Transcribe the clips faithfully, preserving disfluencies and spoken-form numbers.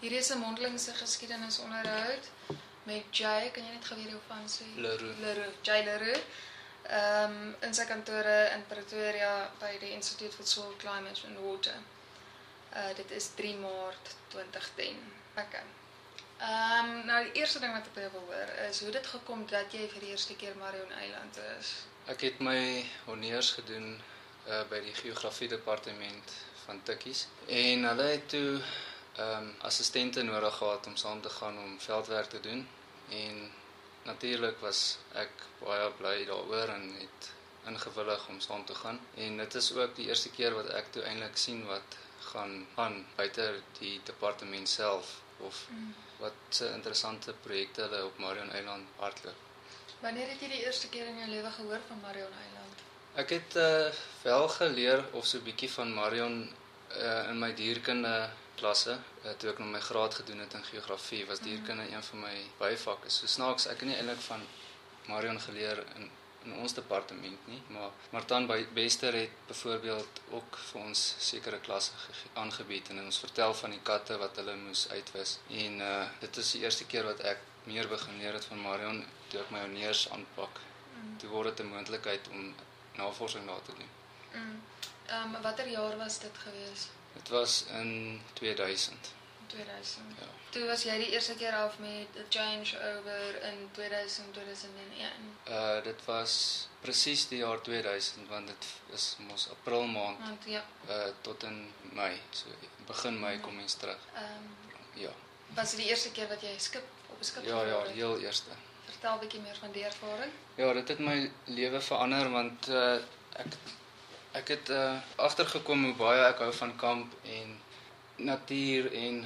Hierdie is 'n mondelingse geskiedenisonderhoud met Jay, kan jy net gou weer jou van sê? Leroux. Leroux, Jay Leroux. Um, in sy kantore in Pretoria by die Institute for Soil Climate and Water. Uh, dit is drie Maart twintig ten. Okay. Um, nou die eerste ding wat ek by jou wil hoor is hoe dit gekom dat jy vir die eerste keer Marion Eiland is. Ek het my honneurs gedoen uh, by die geografie departement van Tikkies en hulle het toe um, assistente nodig gehad om saam te gaan om veldwerk te doen en natuurlik was ek baie bly daaroor en het ingewillig om saam te gaan en dit is ook die eerste keer wat ek toe eintlik sien wat gaan aan buite die departement self of mm. wat se interessante projekte hulle op Marion Eiland hardloop. Wanneer het jy die eerste keer in jou lewe gehoor van Marion Eiland? Ek het uh, wel geleer of so 'n bietjie van Marion uh, in my dierkunde klasse, uh, toe ek nog my graad gedoen het in geografie, was dierkunde een van my byvakke. So snaaks, ek het nie eintlik van Marion geleer in in ons departement nie, maar Martin Bester het byvoorbeeld ook vir ons sekere klasse aangebied en ons vertel van die katte wat hulle moes uitwis. En uh, dit is die eerste keer wat ek meer begin leer het van Marion toe ek my honneurs aanpak. Mm. Toe word dit 'n moontlikheid om navorsing daar te doen. Mm. Um, watter jaar was dit gewees? Dit was in tweeduisend. tweeduisend. Ja. Toe was jy die eerste keer af met 'n changeover in tweeduisend, tweeduisend een. Uh dit was presies die jaar tweeduisend want dit is mos April maand. Want ja. Uh tot in Mei, so begin Mei kom mens terug. Ehm um, ja. Was dit die eerste keer wat jy skip op 'n skip Ja, gevlieg ja, het? heel eerste. Vertel 'n bietjie meer van die ervaring. Ja, dit het my lewe verander want uh ek ek het uh agtergekom hoe baie ek hou van kamp en natuur en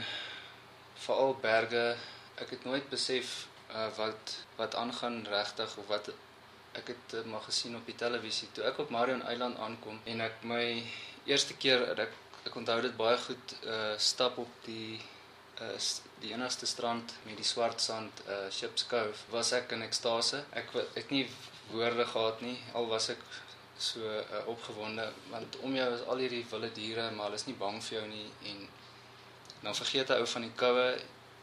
veral berge. Ek het nooit besef uh, wat wat aangaan regtig of wat ek het uh, maar gesien op die televisie toe ek op Marion Eiland aankom en ek my eerste keer ek ek onthou dit baie goed uh, stap op die uh, die enigste strand met die swart sand uh, Ships Cove was ek in ekstase. Ek het nie woorde gehad nie al was ek so uh, opgewonde want om jou is al hierdie wilde diere maar hulle is nie bang vir jou nie en dan vergeet ek ou van die koue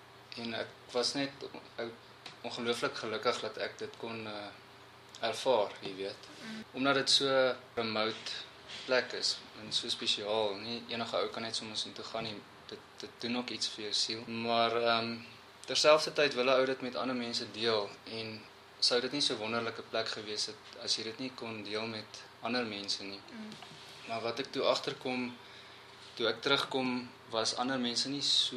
en ek was net ongelooflik gelukkig dat ek dit kon uh, ervaar, jy weet. Mm. Omdat dit so remote plek is en so spesiaal, nie enige ou kan net soms intoe gaan nie. Dit dit doen ook iets vir jou siel. Maar ehm um, terselfdertyd wil ou dit met ander mense deel en sou dit nie so wonderlike plek gewees het as jy dit nie kon deel met ander mense nie. Mm. Maar wat ek toe agterkom toe ek terugkom was ander mense nie so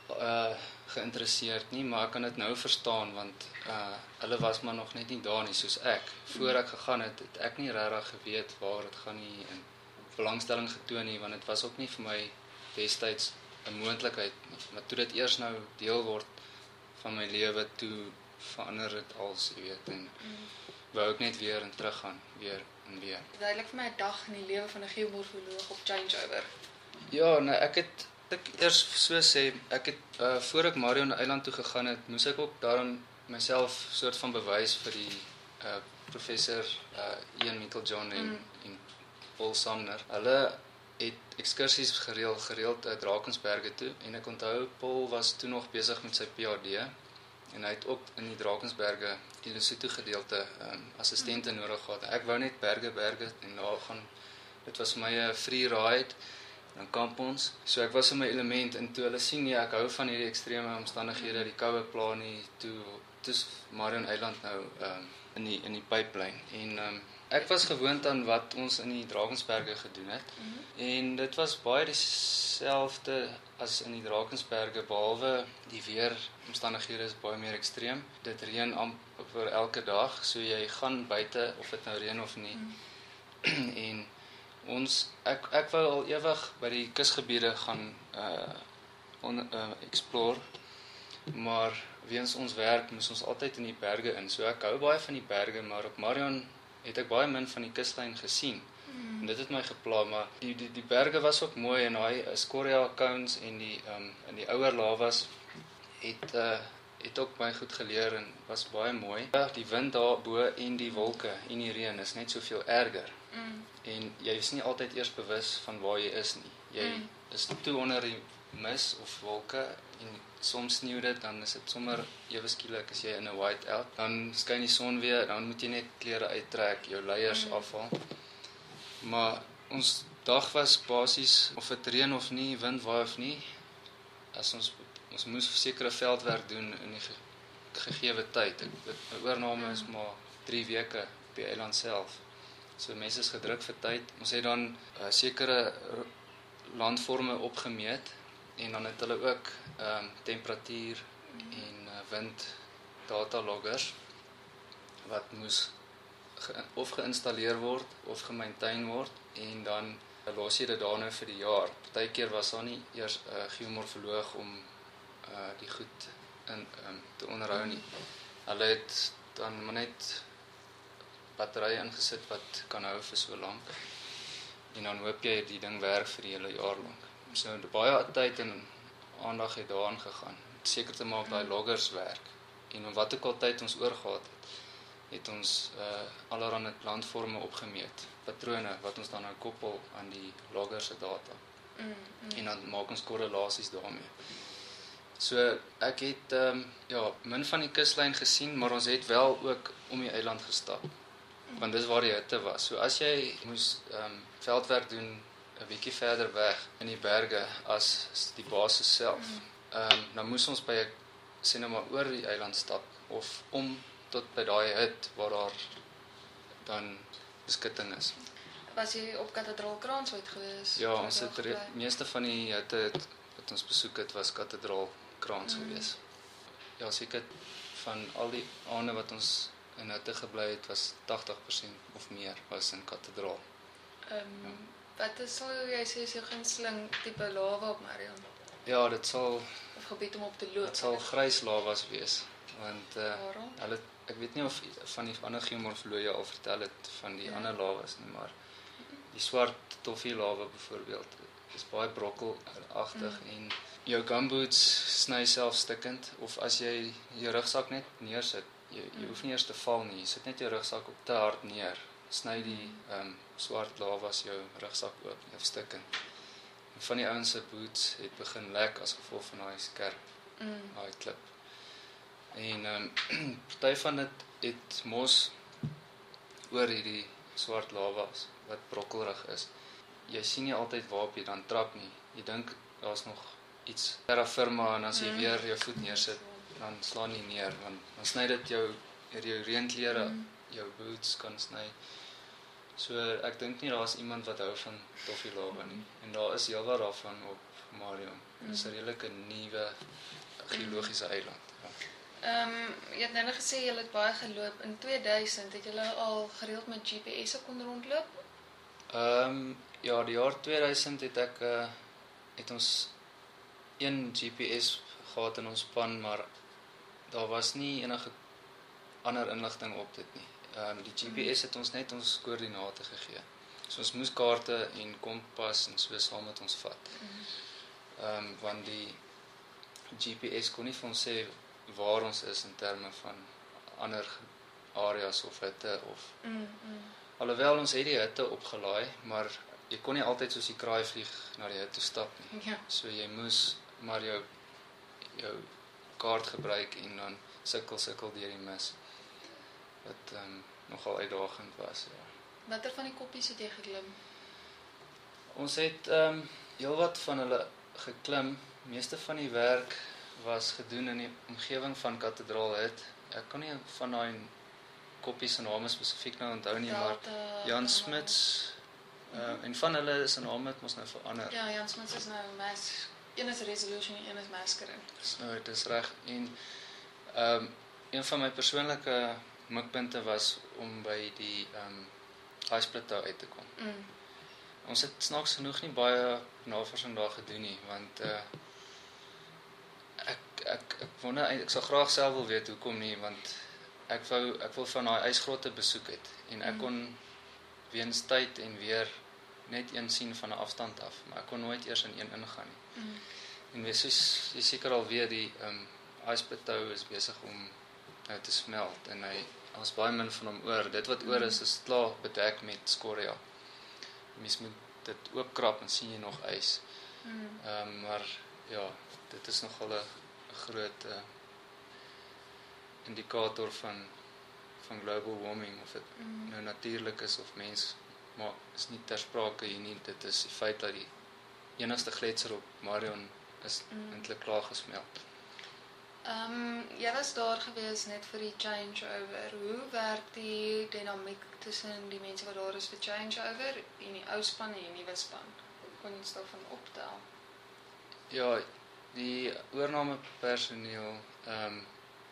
uh geïnteresseerd nie, maar ek kan dit nou verstaan want uh hulle was maar nog net nie daar nie soos ek. Voor ek gegaan het, het ek nie regtig geweet waar dit gaan nie en belangstelling getoon nie want dit was ook nie vir my destyds 'n moontlikheid nie. Maar toe dit eers nou deel word van my lewe toe verander dit als, jy weet, en mm. wou ek net weer en teruggaan, weer en weer. Duidelik vir my 'n dag in die lewe van 'n geomorfoloog op changeover. Ja, nee, ek het ek eers so sê, ek het uh, voor ek Marion Eiland toe gegaan het, moes ek ook daarom myself soort van bewys vir die uh, professor uh, Ian Meiklejohn en, mm. en Paul Sumner. Hulle het ekskursies gereël gereeld uit Drakensberge toe en ek onthou Paul was toe nog besig met sy P H D en hy het ook in die Drakensberge die Lesotho gedeelte um, assistente mm. nodig gehad. Ek wou net berge berge en daar gaan dit was vir my 'n free ride. Dan kamp ons. So ek was in my element en toe hulle sien nee, ek hou van hierdie ekstreme omstandighede, die koue pla nie, toe toe's Marion Eiland nou um, in die in die pipeline. En um, ek was gewoond aan wat ons in die Drakensberge gedoen het. Mm-hmm. En dit was baie dieselfde as in die Drakensberge behalwe die weer omstandighede is baie meer ekstreem. Dit reën amper elke dag, so jy gaan buite of dit nou reën of nie. Mm-hmm. en Ons ek ek wou al ewig by die kusgebiede gaan uh on, uh explore, maar weens ons werk moes ons altyd in die berge in. So ek hou baie van die berge, maar op Marion het ek baie min van die kuslyn gesien. Mm. En dit het my gepla, maar die die die berge was ook mooi en daai scoria cones en die um in die ouer lavas het uh het ook baie goed geleer en was baie mooi. Ja, die wind daar bo en die wolke en die reën is net soveel erger. Mm. En jy is nie altyd eers bewus van waar jy is nie. Jy mm. is toe onder die mis of wolke en soms sneeu dit, dan is dit sommer ewe skielik as jy in 'n whiteout, dan skyn die son weer, dan moet jy net klere uittrek, jou leiers mm. afhaal. Maar ons dag was basies of dit reën of nie, wind waai of nie, as ons ons moes sekere veldwerk doen in die ge, gegewe tyd. Dit oorname is maar drie weke op die eiland self. So mense is gedruk vir tyd. Ons het dan uh, sekere landvorme opgemeet en dan het hulle ook um, temperatuur en uh, wind data loggers wat moes ge, of geïnstalleer word of gemaintain word en dan uh, los jy dit daar nou vir die jaar. Partykeer was daar nie eers 'n uh, geomorfoloog om uh, die goed in um, te onderhou nie. Hulle het dan maar net batterye ingesit wat kan hou vir so lank. En dan hoop jy die ding werk vir die hele jaar lank. So baie tyd en aandag het daaraan gegaan. Seker te maak daai loggers werk. En wat ook al tyd ons oorgehad het, het ons uh, allerhande landvorme opgemeet, patrone wat ons dan nou koppel aan die loggers se data. Mm, mm. En dan maak ons korrelasies daarmee. So ek het um, ja, min van die kuslyn gesien, maar ons het wel ook om die eiland gestap. Want dis waar die hitte was. So as jy moes um, veldwerk doen 'n bietjie verder weg in die berge as die basis self, um, dan moes ons by 'n sê nou maar oor die eiland stap of om tot by daai hut waar daar dan beskutting is. Was jy op Kathedraal Kranshout gewees? Ja, ons het die meeste van die hutte wat ons besoek het was Kathedraal Krans mm. gewees. Ja, seker van al die aande wat ons in hutte gebly het, was tagtig persent of meer was in Kathedraal. Ehm um, ja. Wat is sal jy sê is jou gunsteling tipe lava op Marion? Ja, dit sal of gebied om op te loop. Dit sal grys lavas wees, want uh, Waarom? Hulle ek weet nie of van die ander geomorfoloë al vertel het van die ja. ander lavas nie, maar die swart toffee lava byvoorbeeld is baie brokkelagtig mm. en jou gumboots sny self stikkend, of as jy jou rugsak net neersit, jy, jy mm. hoef nie eers te val nie, jy sit net jou rugsak op te hard neer, sny die um, swart lavas jou rugsak oop, jou stikkend. En van die ouens se boots het begin lek as gevolg van daai skerp, mm. daai klip. En um, party van dit het mos oor hierdie swart lavas wat brokkelrig is. Jy sien nie altyd waarop jy dan trap nie. Jy dink daar's nog iets terra firma en as jy mm. weer jou voet neersit, dan slaan jy neer, want dan sny dit jou jou reënklere, mm. jou boots kan sny. So ek dink nie daar's iemand wat hou van toffee lava nie. En daar is heelwat daarvan op Marion. Dit is 'n redelike nuwe geologiese eiland. Ja. Ehm um, jy het nou net gesê jy het baie geloop. In twee duisend het jy al gereeld met G P S kon rondloop? Ehm um, ja, die jaar twee duisend het ek uh, het ons een G P S gehad in ons span, maar daar was nie enige ander inligting op dit nie. Ehm um, die G P S het ons net ons koördinate gegee. So ons moes kaarte en kompas en so saam met ons vat. Ehm um, want die G P S kon nie vir ons sê waar ons is in terme van ander areas of hitte of mm, mm. Alhoewel ons het die hitte opgelaai, maar jy kon nie altyd soos die kraai vlieg na die hitte stap nie. Ja. So jy moes maar jou jou kaart gebruik en dan sukkel sukkel deur die mis. Wat um, nogal uitdagend was, ja. Watter van die koppies het jy geklim? Ons het um, heelwat van hulle geklim. Meeste van die werk was gedoen in die omgewing van Kathedraal Hut. Ek kan nie van daai koppies se name spesifiek nou onthou nie, maar Jan Smits uh, mm-hmm. en van hulle se name het mos nou verander. Ja, Jan Smits is nou mas, een is Resolution en een is Maskering. Nou, dit is reg. En um, een van my persoonlike mikpunte was om by die um, Ice Plateau uit te kom. Mm. Ons het snaaks genoeg nie baie navorsing daar gedoen nie, want uh, ek ek ek wonder ek sou graag self wil weet hoekom nie, want ek wou ek wil van daai ysgrotte besoek het en ek kon weens tyd en weer net een sien van 'n afstand af, maar ek kon nooit eers in een ingaan nie. Mm. En wees soos jy seker al weet, die um, Ice Plateau is besig om nou te smelt en hy ons baie min van hom oor. Dit wat oor is is klaar bedek met skoria. Mens moet dit oopkrap en sien jy nog ys. Mm. Um, maar ja, dit is nogal 'n groot uh, indikator van van global warming, of dit Mm. nou natuurlik is of mens, maar is nie ter sprake hier nie. Dit is die feit dat die enigste gletser op Marion is Mm. eintlik klaar gesmelt. Ehm um, jy was daar gewees net vir die changeover. Hoe werk die dinamiek tussen die mense wat daar is vir changeover en die ou span en die nuwe span? Kon jy ons daarvan optel? Ja, die oorname personeel, ehm um,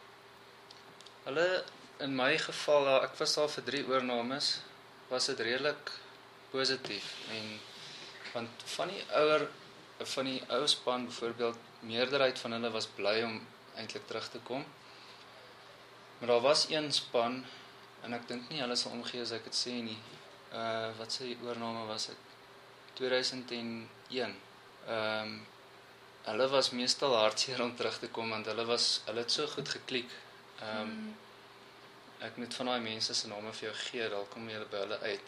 hulle in my geval, ja, ek was daar vir drie oornames, was dit redelik positief, en want van die ouer van die ou span byvoorbeeld, meerderheid van hulle was bly om eintlik terug te kom. Maar daar was een span, en ek dink nie hulle sal omgee as ek dit sê nie. Uh wat sy oorname was dit? tweeduisend een. Ehm um, hulle was meestal hartseer om terug te kom, want hulle was hulle het so goed geklik. Ehm um, Mm. Ek moet van daai mense se name vir jou gee, dalk kom jy by hulle uit.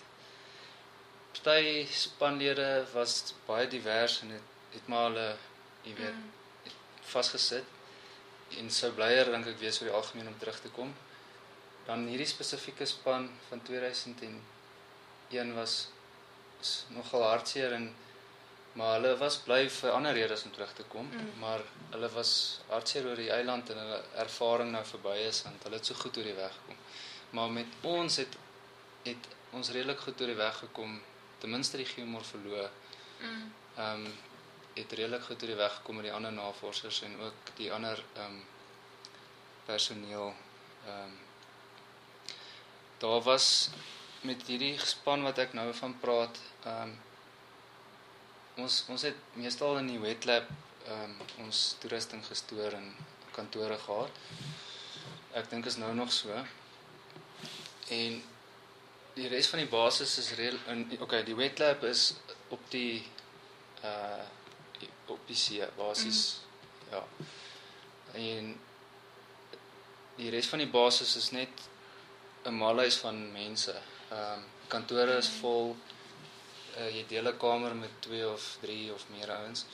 Party spanlede was baie divers en het, het maar hulle, jy weet, Mm. vasgesit en sou blyer dink ek wees oor die algemeen om terug te kom. Dan hierdie spesifieke span van tweeduisend een was is nogal hartseer, en maar hulle was bly vir ander redes om terug te kom, Mm. maar hulle was hartseer oor die eiland en hulle ervaring nou verby is, want hulle het so goed oor die weg gekom. Maar met ons het het ons redelik goed oor die weg gekom, ten minste die geomorfoloog. Mm. Ehm um, het redelik goed oor die weg gekom met die ander navorsers en ook die ander ehm um, personeel. Ehm um, daar was met hierdie span wat ek nou van praat, ehm um, ons ons het meestal in die wet lab ehm um, ons toerusting gestoor in kantore gehad. Ek dink is nou nog so. En die res van die basis is reël in okay, die wet lab is op die uh op die see basis. Mm. Ja. En die res van die basis is net 'n malhuis van mense. Ehm um, kantore is vol. Uh, jy deel 'n kamer met twee of drie of meer ouens.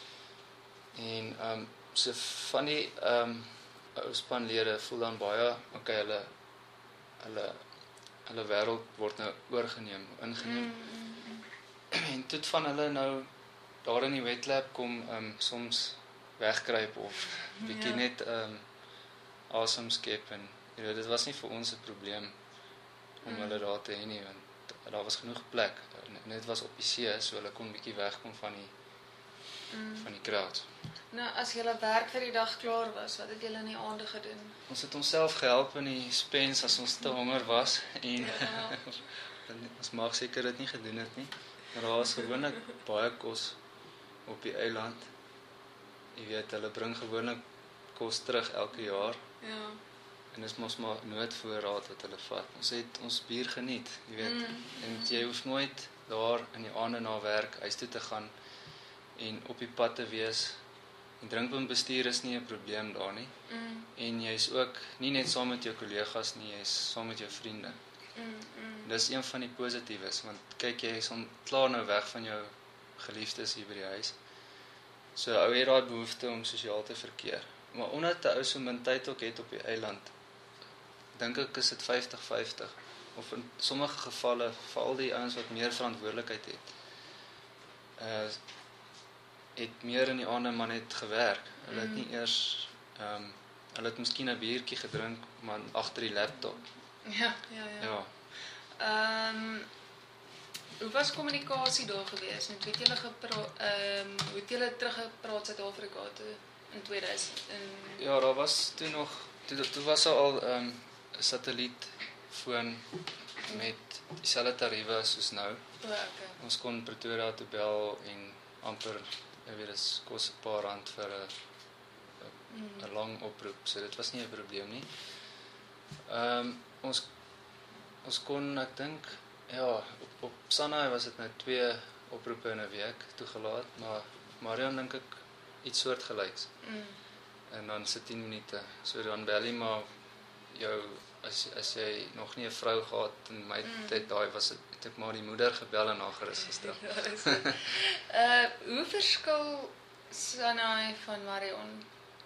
En ehm um, so van die ehm um, ou spanlede voel dan baie okay, hulle hulle hulle wêreld word nou oorgeneem, ingeneem. Mm. Mm. En toe van hulle nou daar in die wet lab kom um, soms wegkruip of bietjie Ja. net um, asem skep, en jy weet, dit was nie vir ons 'n probleem om Mm. hulle daar te hê nie, want daar was genoeg plek. Net was op die see, so hulle kon bietjie wegkom van die Mm. van die crowd. Nou, as julle werk vir die dag klaar was, wat het julle in die aande gedoen? Ons het onsself gehelp in die spens as ons te honger was, en Ja. ons mag seker dit nie gedoen het nie. Maar daar was gewoonlik baie kos op die eiland. Jy weet, hulle bring gewoonlik kos terug elke jaar, Ja. en dis mos maar noodvoorraad wat hulle vat. Ons het ons bier geniet, jy weet. Mm. En jy hoef nooit daar in die aande na werk huis toe te gaan en op die pad te wees. En drinkpuntbestuur is nie 'n probleem daar nie. Mm. En jy's ook nie net saam met jou kollegas nie, jy's saam met jou vriende. Mm. Mm. Dis een van die positiefes, want kyk, jy is om klaar nou weg van jou geliefdes hier by die huis. So ou het daai behoefte om sosiaal te verkeer. Maar omdat 'n ou so min tyd ook het op die eiland, dink ek is dit vyftig vyftig. Of in sommige gevalle, veral die ouens wat meer verantwoordelikheid het, uh, het meer in die aande maar net gewerk. Hulle het nie eers, um, hulle het miskien 'n biertjie gedrink, maar agter die laptop. Ja, ja, ja. Ja. Ehm um, hoe was kommunikasie daar gewees? Met wie het julle gepraat, ehm um, hoe het julle teruggepraat Suid-Afrika toe in tweeduisend? In... Ja, daar was toe nog, toe, toe was daar al 'n um, satellietfoon met dieselfde tariewe soos nou. O, okay. Ons kon Pretoria toe bel en amper, jy weet, dis kos 'n paar rand vir 'n Mm. 'n lang oproep, so dit was nie 'n probleem nie. Ehm um, ons ons kon, ek dink, ja, op, op Sanai was dit nou twee oproepe in 'n week toegelaat, maar Marion dink ek iets soortgelyks. Mm. En dan se tien minute. So dan bel jy maar jou, as as jy nog nie 'n vrou gehad in my Mm. tyd, daai was dit, het ek maar die moeder gebel en haar gerus gestel. Ja, dis dit. Uh hoe verskil Sanai van Marion.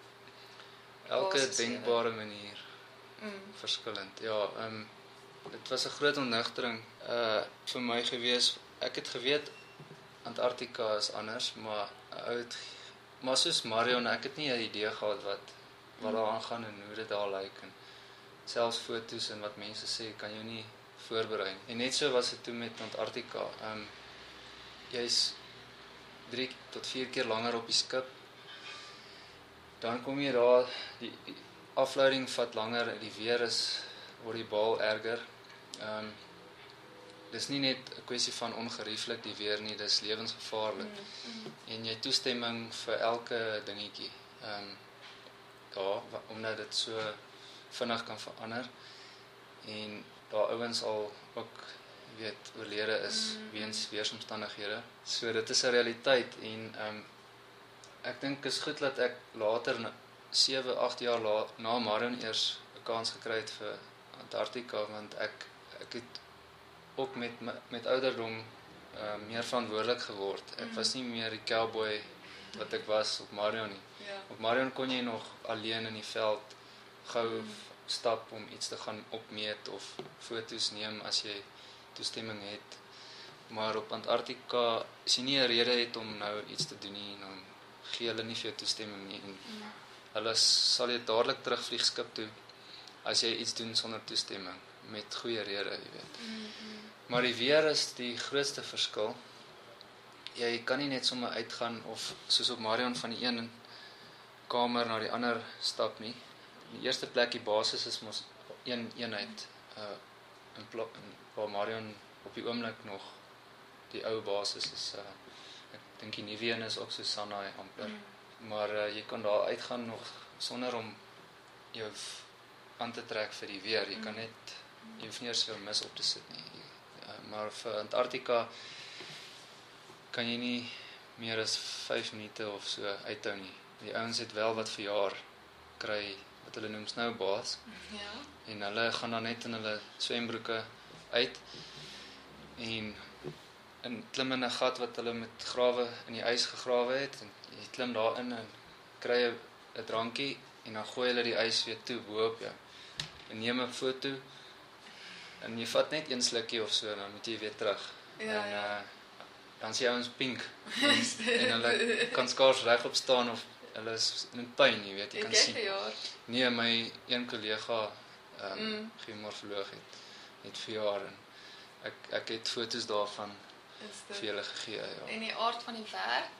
Elke Basis denkbare manier Mm. verskillend. Ja, ehm um, dit was 'n groot ontnigtering uh vir my gewees. Ek het geweet Antarktika is anders, maar ou het maar soos Marion, ek het nie 'n idee gehad wat wat daar aangaan en hoe dit daar lyk en selfs foto's en wat mense sê kan jy nie voorberei. En net so was dit toe met Antarktika. Ehm um, jy's drie tot vier keer langer op die skip. Dan kom jy daar, die, die afleiding vat langer, die weer is word die baal erger. Ehm um, dis nie net 'n kwessie van ongerieflik die weer nie, dis lewensgevaarlik. Mm. Mm. En jy toestemming vir elke dingetjie. Ehm um, ja, omdat dit so vinnig kan verander en daar ouens al ook weet oorlede is Mm. weens weeromstandighede. So dit is 'n realiteit en ehm um, ek dink is goed dat ek later sewe, agt jaar la, na Marion eers 'n kans gekry het vir Antarktika want ek ek het ook met met ouderdom uh, meer verantwoordelik geword. Ek was nie meer die cowboy wat ek was op Marion nie. Ja. Op Marion kon jy nog alleen in die veld gou stap om iets te gaan opmeet of foto's neem as jy toestemming het. Maar op Antarktika as jy nie 'n rede het om nou iets te doen nie, dan gee hulle nie vir jou toestemming nie. En Mm. hulle sal jy dadelik terugvlieg skip toe as jy iets doen sonder toestemming met goeie rede, jy weet. Mm. Mm. Maar die weer is die grootste verskil. Jy kan nie net sommer uitgaan of soos op Marion van die een kamer na die ander stap nie. Die eerste plek die basis is mos een eenheid uh in, pla- in waar Marion op die oomblik nog die ou basis is. Uh, ek dink die nuwe een is ook so Sanai amper. Mm. Maar uh, jy kan daar uitgaan nog sonder om jou f- aan te trek vir die weer. Jy kan net jy hoef nie eers jou mis op te sit nie. Uh, maar vir Antarktika kan jy nie meer as vyf minute of so uithou nie. Die ouens het wel wat verjaar kry wat hulle noem snowbaths Ja. en hulle gaan dan net in hulle swembroeke uit en in klim in 'n gat wat hulle met grawe in die ys gegrawe het en jy klim daarin en kry 'n 'n drankie en dan gooi hulle die ys weer toe bo-op jou. En neem 'n foto en jy vat net een slukkie of so en dan moet jy weer terug. Ja, en ja. uh, dan sien ons pink en, en hulle kan skaars regop staan of hulle is in pyn, jy weet, jy kan Ek het sien. verjaar. Nee, my een kollega ehm um, Mm. geomorfoloog het het verjaar en ek ek het foto's daarvan Is vir dit. julle gegee, ja. En die aard van die werk?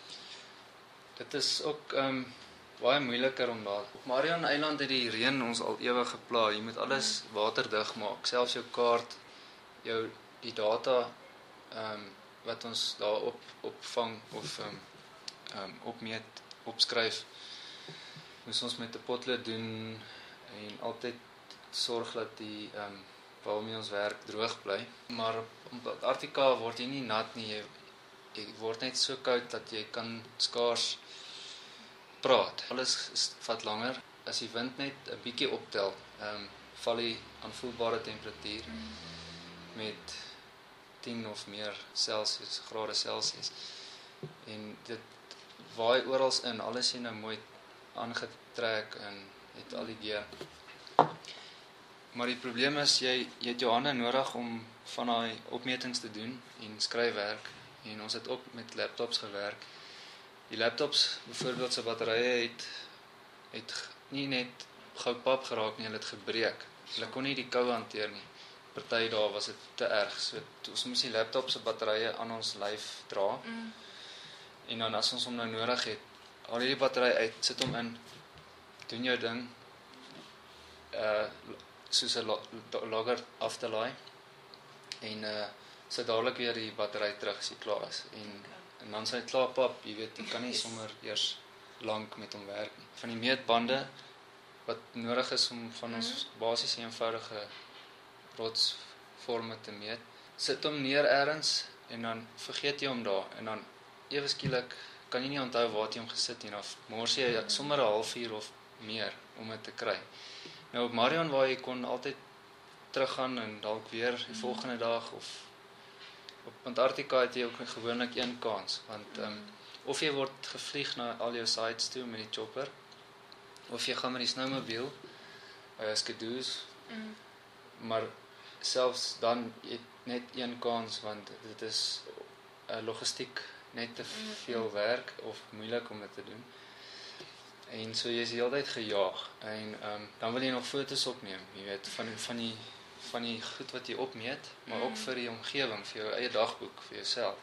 Dit is ook ehm um, baie moeiliker om daar. Op Marion Eiland het die reën ons al ewig gepla. Jy moet alles waterdig maak, selfs jou kaart, jou die data ehm um, wat ons daar op opvang of ehm um, ehm um, opmeet, opskryf. Moes ons met 'n potlood doen en altyd sorg dat die ehm um, waarmee ons werk droog bly. Maar op Antarktika word jy nie nat nie. Jy, jy word net so koud dat jy kan skaars praat. Alles is, vat langer. As die wind net 'n bietjie optel, ehm um, val die aanvoelbare temperatuur met tien of meer Celsius, grade Celsius. En dit waai oral in. Alles is nou mooi aangetrek en het al die gear. Maar die probleem is jy jy het jou hande nodig om van daai opmetings te doen en skryfwerk en ons het ook met laptops gewerk. Die laptops byvoorbeeld se batterye het het nie net gou pap geraak nie, hulle het gebreek. Hulle kon nie die koue hanteer nie. Party dae was dit te erg. So ons moes die laptop se batterye aan ons lyf dra. Mm. En dan as ons hom nou nodig het, haal jy die battery uit, sit hom in, doen jou ding. Uh soos 'n logger af te laai. En uh sit dadelik weer die battery terug as jy klaar is. En en dan sy klaar pap, jy weet, jy kan nie sommer eers lank met hom werk nie. Van die meetbande wat nodig is om van ons basiese eenvoudige rotsvorme te meet, sit hom neer ergens en dan vergeet jy hom daar en dan ewe skielik kan jy nie onthou waar jy hom gesit nie, dan mors jy sommer 'n halfuur of meer om dit te kry. Nou op Marion waar jy kon altyd teruggaan en dalk weer die volgende dag of op Antarktika het jy ook gewoonlik een kans want ehm um, of jy word gevlieg na al jou sites toe met die chopper, of jy gaan met die snowmobile, uh, skidoos, Mm. maar selfs dan het net een kans, want dit is uh, logistiek net te veel werk of moeilik om dit te doen. En so jy is die hele tyd gejaag en um, dan wil jy nog foto's opneem, jy weet, van van die van die goed wat jy opmeet, maar ook vir die omgewing, vir jou eie dagboek, vir jouself.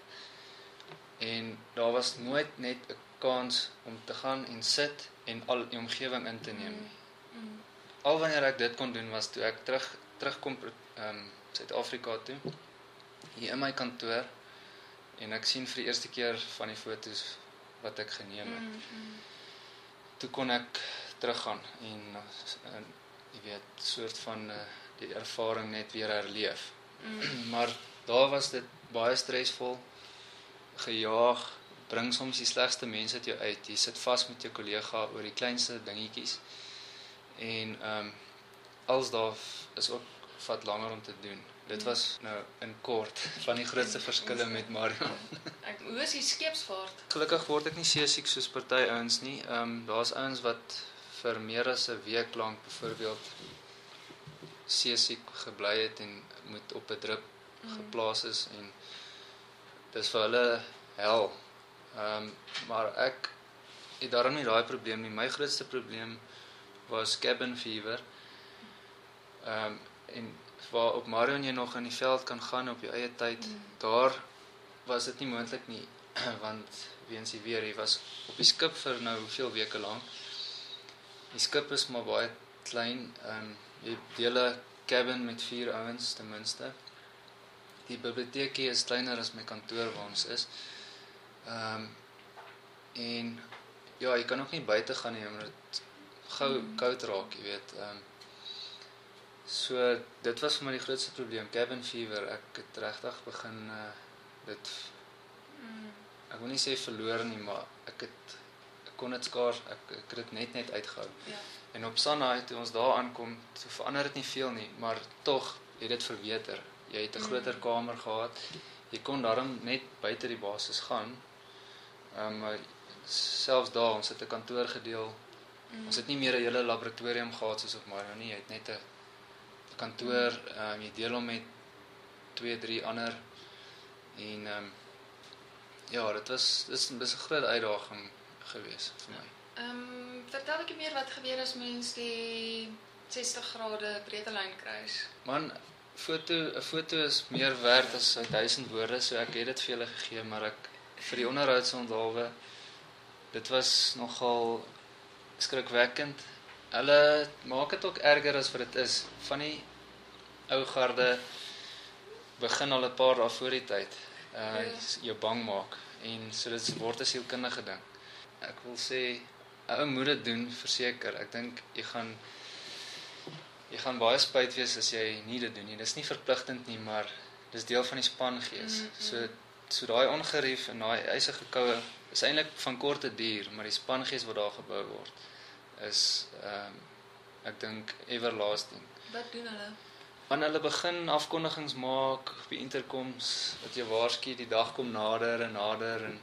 En daar was nooit net 'n kans om te gaan en sit en al die omgewing in te neem. Mm. Mm. Al wanneer ek dit kon doen was toe ek terug terugkom um, Suid-Afrika toe, hier in my kantoor, en ek sien vir die eerste keer van die foto's wat ek geneem het. Mm. Mm. Toe kon ek teruggaan en, en jy weet, soort van uh, die ervaring net weer herleef. Mm. Maar daar was dit baie stresvol, gejaag, bring soms die slegste mense uit jou uit. Jy sit vas met jou kollega oor die kleinste dingetjies. En um, als daar is ook vat langer om te doen. Dit was nou in kort van die grootste verskille met Marion. Ek, hoe is die skeepsvaart? Gelukkig word ek nie seesiek soos party ouens nie. Um, daar's ouens wat vir meer as 'n week lank byvoorbeeld seesiek gebly het en moet op 'n drip mm. geplaas is en dis vir hulle hel. Um, maar ek het daarom nie daai probleem nie. My grootste probleem was cabin fever. Um, en waar op Marion jy nog in die veld kan gaan op jou eie tyd, mm. daar was dit nie moontlik nie, want weens die weer, jy was op die skip vir nou hoeveel weke lank. Die skip is maar baie klein, um, jy deel 'n cabin met vier ouens ten minste. Die biblioteekie is kleiner as my kantoor waar ons is. Um, en ja, jy kan ook nie buite gaan nie, omdat dit gou mm. koud raak, jy weet. Um, so, dit was vir my die grootste probleem, cabin fever. Ek het regtig begin uh, dit, mm. ek wil nie sê verloor nie, maar ek het, ek kon het skaars, ek, ek het dit net net uitgehou. Ja. En op Sanai, toe ons daar aankom, toe verander dit nie veel nie, maar tog het dit verbeter. Jy het 'n groter kamer gehad, jy kon daarom net buite die basis gaan, um, maar selfs daar, ons het 'n kantoor gedeel, mm. ons het nie meer 'n hele laboratorium gehad soos op Marion nie, jy het net 'n kantoor, um, jy deel hom met twee, drie ander, en um, ja, dit was, dit is, dit is 'n groot uitdaging gewees vir my. Um, vertel ek meer wat gebeur as mens die sestig grade breedtelyn kruis? Man, foto, 'n foto is meer werd as duisend woorde, so ek het dit vir julle gegee, maar ek vir die onderhoudsonderhalwe, dit was nogal skrikwekkend. Hulle maak dit ook erger as wat dit is. Van die ou garde begin al 'n paar dae voor die tyd uh, jou bang maak, en so dit word 'n sielkundige ding. Ek wil sê, 'n ou moet dit doen, verseker. Ek dink jy gaan jy gaan baie spyt wees as jy nie dit doen nie. Dis nie verpligtend nie, maar dis deel van die spangees. Mm-hmm. So so daai ongerief en daai eisige koue is eintlik van korte duur, maar die spangees wat daar gebou word is um, ek dink everlasting. Wat doen hulle? Want hulle begin afkondigings maak op die intercoms, dat jy waarsku die dag kom nader en nader, en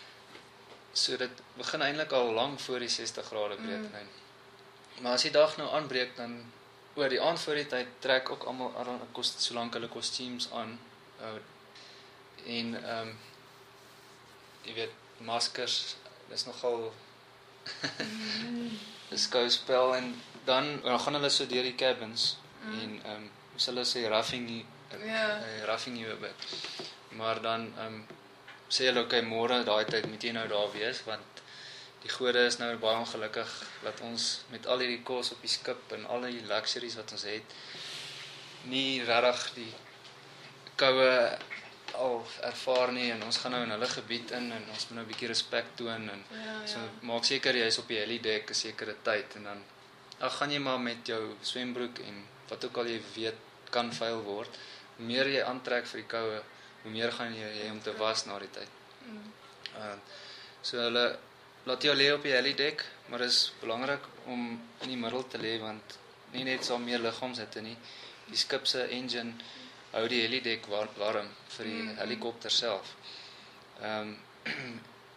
so dit begin eintlik al lank voor die sestig grade breedtelyn. Mm. Maar as die dag nou aanbreek, dan oor die aand voor die tyd trek ook almal solank hulle kostuums aan, uh, en um, jy weet, maskers, dis nogal mm. 'n skouspel, en dan, dan gaan hulle so deur die cabins, mm. en um, soos hulle sê, roughing you, yeah. uh, roughing you a bit. Maar dan um, sê hulle, okay, môre daai tyd moet jy nou daar wees, want die gode is nou baie ongelukkig dat ons met al hierdie kos op die skip en al die luxuries wat ons het, nie regtig die koue al ervaar nie, en ons gaan nou in hulle gebied in, en ons moet nou 'n bietjie respek toon, en ja, ja. so maak seker jy is op die helidek 'n sekere tyd, en dan ag gaan jy maar met jou swembroek en wat ook al jy weet kan vuil word. Hoe meer jy aantrek vir die koue, hoe meer gaan jy jy om te was na die tyd. Mm. Uh, so hulle laat jou lê op die helidek, maar dit is belangrik om in die middel te lê, want nie net so meer liggaamshitte nie. Die skip se engine hou die helidek war, warm vir die mm-hmm. helikopter self. Um,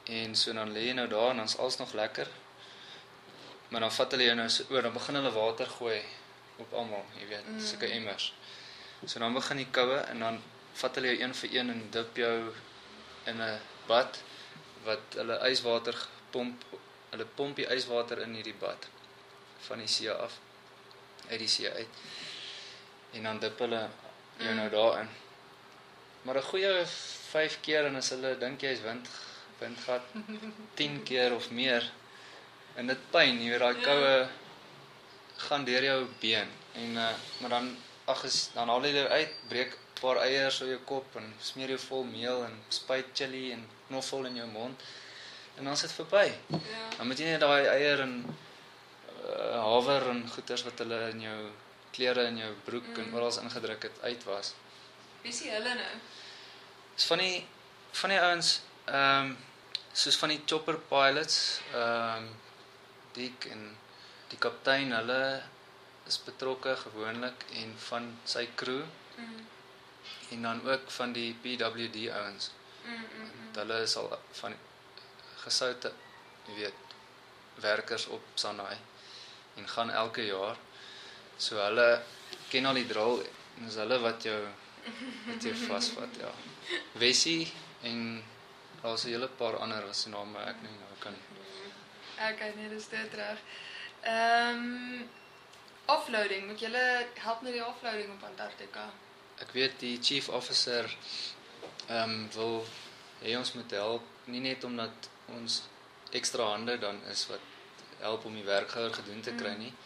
En so dan lê jy nou daar en dan is alles nog lekker. Maar dan vat hulle jou nou so oor, dan begin hulle water gooi op almal, jy weet, mm. sulke emmers. So dan begin die koue en dan vat hulle jou een vir een en dip jou in 'n bad wat hulle yswater pomp, hulle pomp die yswater in hierdie bad van die see af, uit die see uit. En dan dip hulle jou mm. nou daarin. Maar 'n goeie vyf keer en as hulle dink jy is wind windgat tien keer of meer. En dit pyn, jy weet daai koue gaan deur jou been en uh, maar dan ag is dan haal jy dit uit, breek 'n paar eiers op jou kop en smeer jou vol meel en spuit chili en knoffel in jou mond en dan is dit verby. Ja. Dan moet jy net daai eier en uh, haver en goeters wat hulle in jou klere en jou broek mm. en oral ingedruk het uitwas. Wie is hulle nou? Dis van die van die ouens ehm um, soos van die chopper pilots, ehm um, Dick en die kaptein, hulle is betrokke gewoonlik en van sy crew mm. en dan ook van die P W D ouens. Mm, mm, mm. Hulle is al van gesoute, jy weet, werkers op Sanai en gaan elke jaar. So hulle ken al die drill en is hulle wat jou wat jou vasvat, ja. Wessie en daar's 'n hele paar ander wat se name ek nie nou kan. Okay, nee, dis dit reg. Ehm um, offloading, moet julle help met die offloading op Antarktika? Ek weet die chief officer ehm um, wil hê ons moet help, nie net omdat ons ekstra hande dan is wat help om die werkgehouer gedoen te kry nie.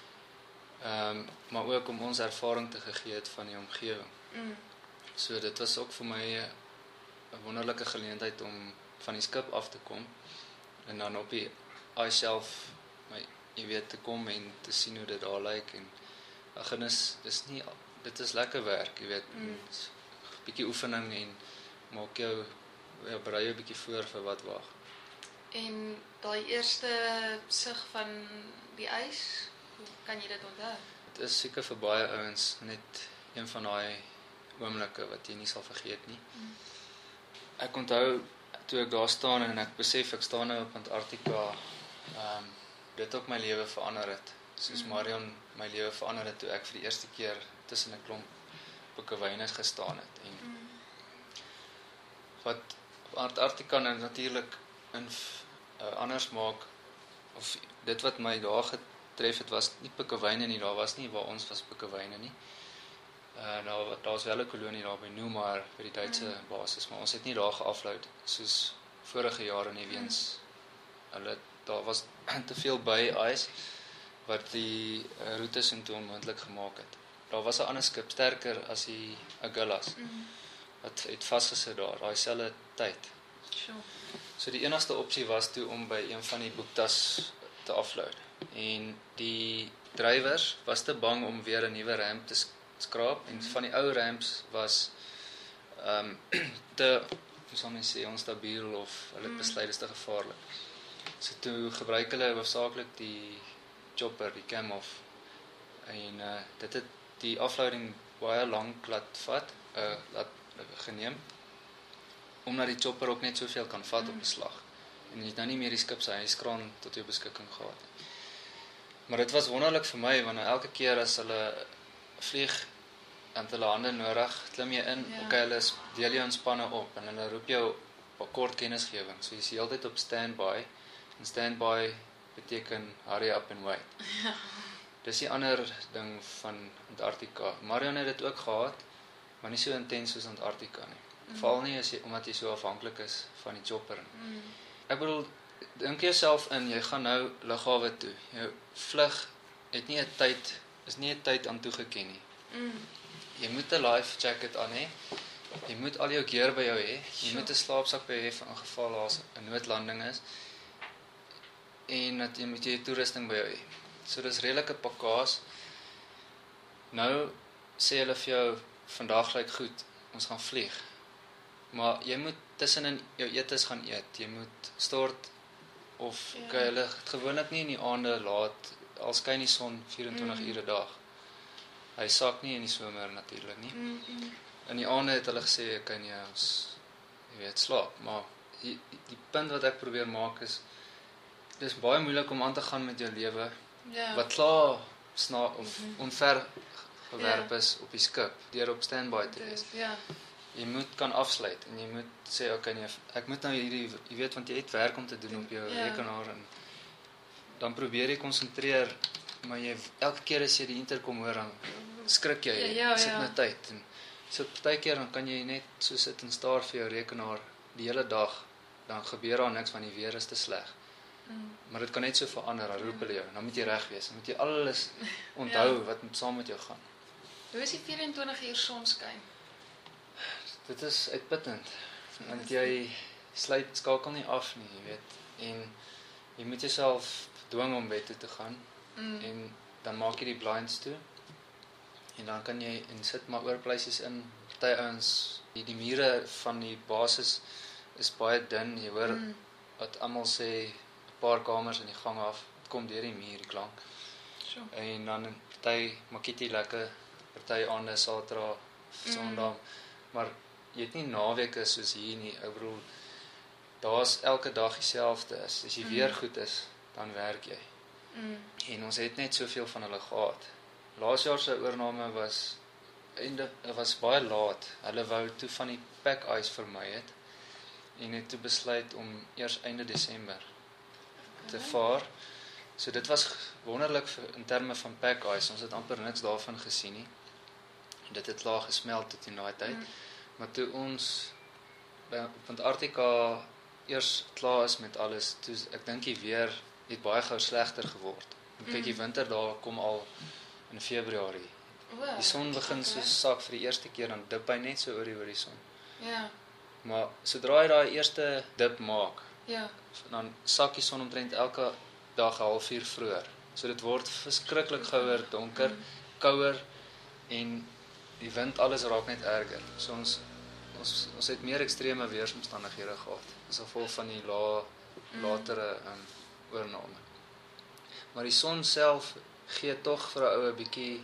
Ehm um, maar ook om ons ervaring te gegee het van die omgewing. Mm. So dit was ook vir my 'n wonderlike geleentheid om van die skip af te kom en dan op die ice shelf, my jy weet, te kom en te sien hoe dit daar lyk en ag en is dis nie dit is lekker werk, jy weet, mm. bietjie oefening en maak jou ja, berei jou bietjie voor vir wat wag. En daai eerste sig van die ys, hoe kan jy dit onthou? Dit is seker vir baie ouens net een van daai oomblikke wat jy nie sal vergeet nie. Mm. Ek onthou toe ek daar staan en ek besef ek staan nou op Antarktika, ehm um, dit ook my lewe verander het. Soos mm. Marion my lewe verander het toe ek vir die eerste keer tussen 'n klomp pikkewyne gestaan het en mm. wat Antarktika nou natuurlik in uh, anders maak of dit wat my daar getref het was nie pikkewyne nie, daar was nie waar ons was pikkewyne nie. Uh, nou, daar was wel 'n kolonie daar by Noemar by die Duitse mm. basis, maar ons het nie daar geafload soos vorige jare nie weens hulle daar was te veel by ys wat die uh, roetes intoe onmoontlik gemaak het. Daar was 'n ander skip sterker as die Agulhas mm. wat het vasgesit daar daai selfde tyd. Sure. So die enigste opsie was toe om by een van die Buktas te afload en die drywers was te bang om weer 'n nuwe ramp te skraap en van die ou ramps was ehm um, te hoe sal mens sê onstabiel of hulle het besluit is te gevaarlik. So toe gebruik hulle hoofsaaklik die chopper, die Kamof en uh, dit het die afloading baie lank laat vat, uh, laat uh, geneem omdat die chopper ook net soveel kan vat mm. op 'n slag en jy het nou nie meer die skip se hyskraan tot jou beskikking gehad. Maar dit was wonderlik vir my want elke keer as hulle vlieg en hulle hande nodig, klim jy in, ja. Okay, hulle deel jou in spanne op en hulle roep jou op kort kennisgewing. So jy is heeltyd op standby en standby beteken hurry up and wait. Ja. Dis die ander ding van Antarktika. Marion het dit ook gehad, maar nie so intens soos Antarktika nie. Mm. Veral nie as jy, omdat jy so afhanklik is van die chopper. Mm. Ek bedoel, dink jouself in, jy gaan nou lughawe toe. Jou vlug het nie 'n tyd, is nie 'n tyd aan toegeken nie. Mm. Jy moet 'n life jacket aan hê. Jy moet al jou gear by jou hê. Jy moet 'n slaapsak by jou hê vir in geval daar 'n noodlanding is. En dat jy moet jy toerusting by jou hê. So dis redelike pakkaas. Nou sê hulle vir jou vandag lyk goed, ons gaan vlieg. Maar jy moet tussenin jou etes gaan eet. Jy moet stort of ja. Okay, hulle gewoonlik nie in die aande laat al skyn die son vyf-en-twintig mm. ure 'n dag. Hy sak nie in die somer natuurlik nie. Mm -mm. In die aande het hulle gesê, okay nee, ons jy weet slaap, maar die, die punt wat ek probeer maak is, dis baie moeilik om aan te gaan met jou lewe, Ja. wat klaar sna, of Mhm. onver gewerp Ja. is op die skip, deur op standby te wees. Dis- Ja. Jy moet kan afsluit en jy moet sê, okay, nee, ek moet nou hierdie, jy weet, want jy het werk om te doen op jou Ja. rekenaar en dan probeer jy konsentreer, maar jy, elke keer as jy die intercom hoor, dan skrik jy, Ja, ja, sit ja. nou tyd. En so partykeer dan kan jy net so sit en staar vir jou rekenaar die hele dag, dan gebeur daar niks want die weer is te sleg. Mm. Maar dit kan net so verander, dan roep hulle jou, dan moet jy reg wees, dan moet jy alles onthou wat met, saam met jou gaan. Hoe is die vyf en twintig uur sonskyn? Dit is uitputtend, want jy sluit, skakel nie af nie, jy weet, en jy moet jouself dwing om bed toe te gaan, Mm. en dan maak jy die blinds toe, en dan kan jy, en sit maar oorpleisies in, party ouens, die, die mure van die basis is baie dun, jy hoor, Mm. wat almal sê, 'n paar kamers in die gang af, dit kom deur die muur, die klank, So. en dan party makkie lekker, party aande, Saterdag, Sondag, mm. maar jy het nie naweke soos hier nie, ek bedoel, daar's elke dag dieselfde, as, as jy Mm. weer goed is, dan werk jy, Mm. en ons het net soveel van hulle gehad. Laas jaar se oorname was, einde, was baie laat, hulle wou toe van die pack ice vermy het, en het toe besluit om eers einde Desember te vaar. So dit was wonderlik vir, in terme van pack ice, ons het amper niks daarvan gesien nie. Dit het laag gesmelt tot in daai tyd. Mm. Maar toe ons by, op Antarktika eers klaar is met alles, toe ek dink die weer het baie gou slegter geword. En kyk, die Mm. winter daar kom al in Februarie. Wow. Die son begin so sak vir die eerste keer, dan dip hy net so oor die horison. Ja. Maar sodra hy daai eerste dip maak, Ja. dan sak die son omtrent elke dag 'n halfuur vroeër. So dit word verskriklik gouer, donker, Mm. kouer en die wind, alles raak net erger. So ons ons ons het meer ekstreme weeromstandighede gehad as gevolg van die la, latere um, oorname. Maar die son self gee tog vir 'n ou 'n bietjie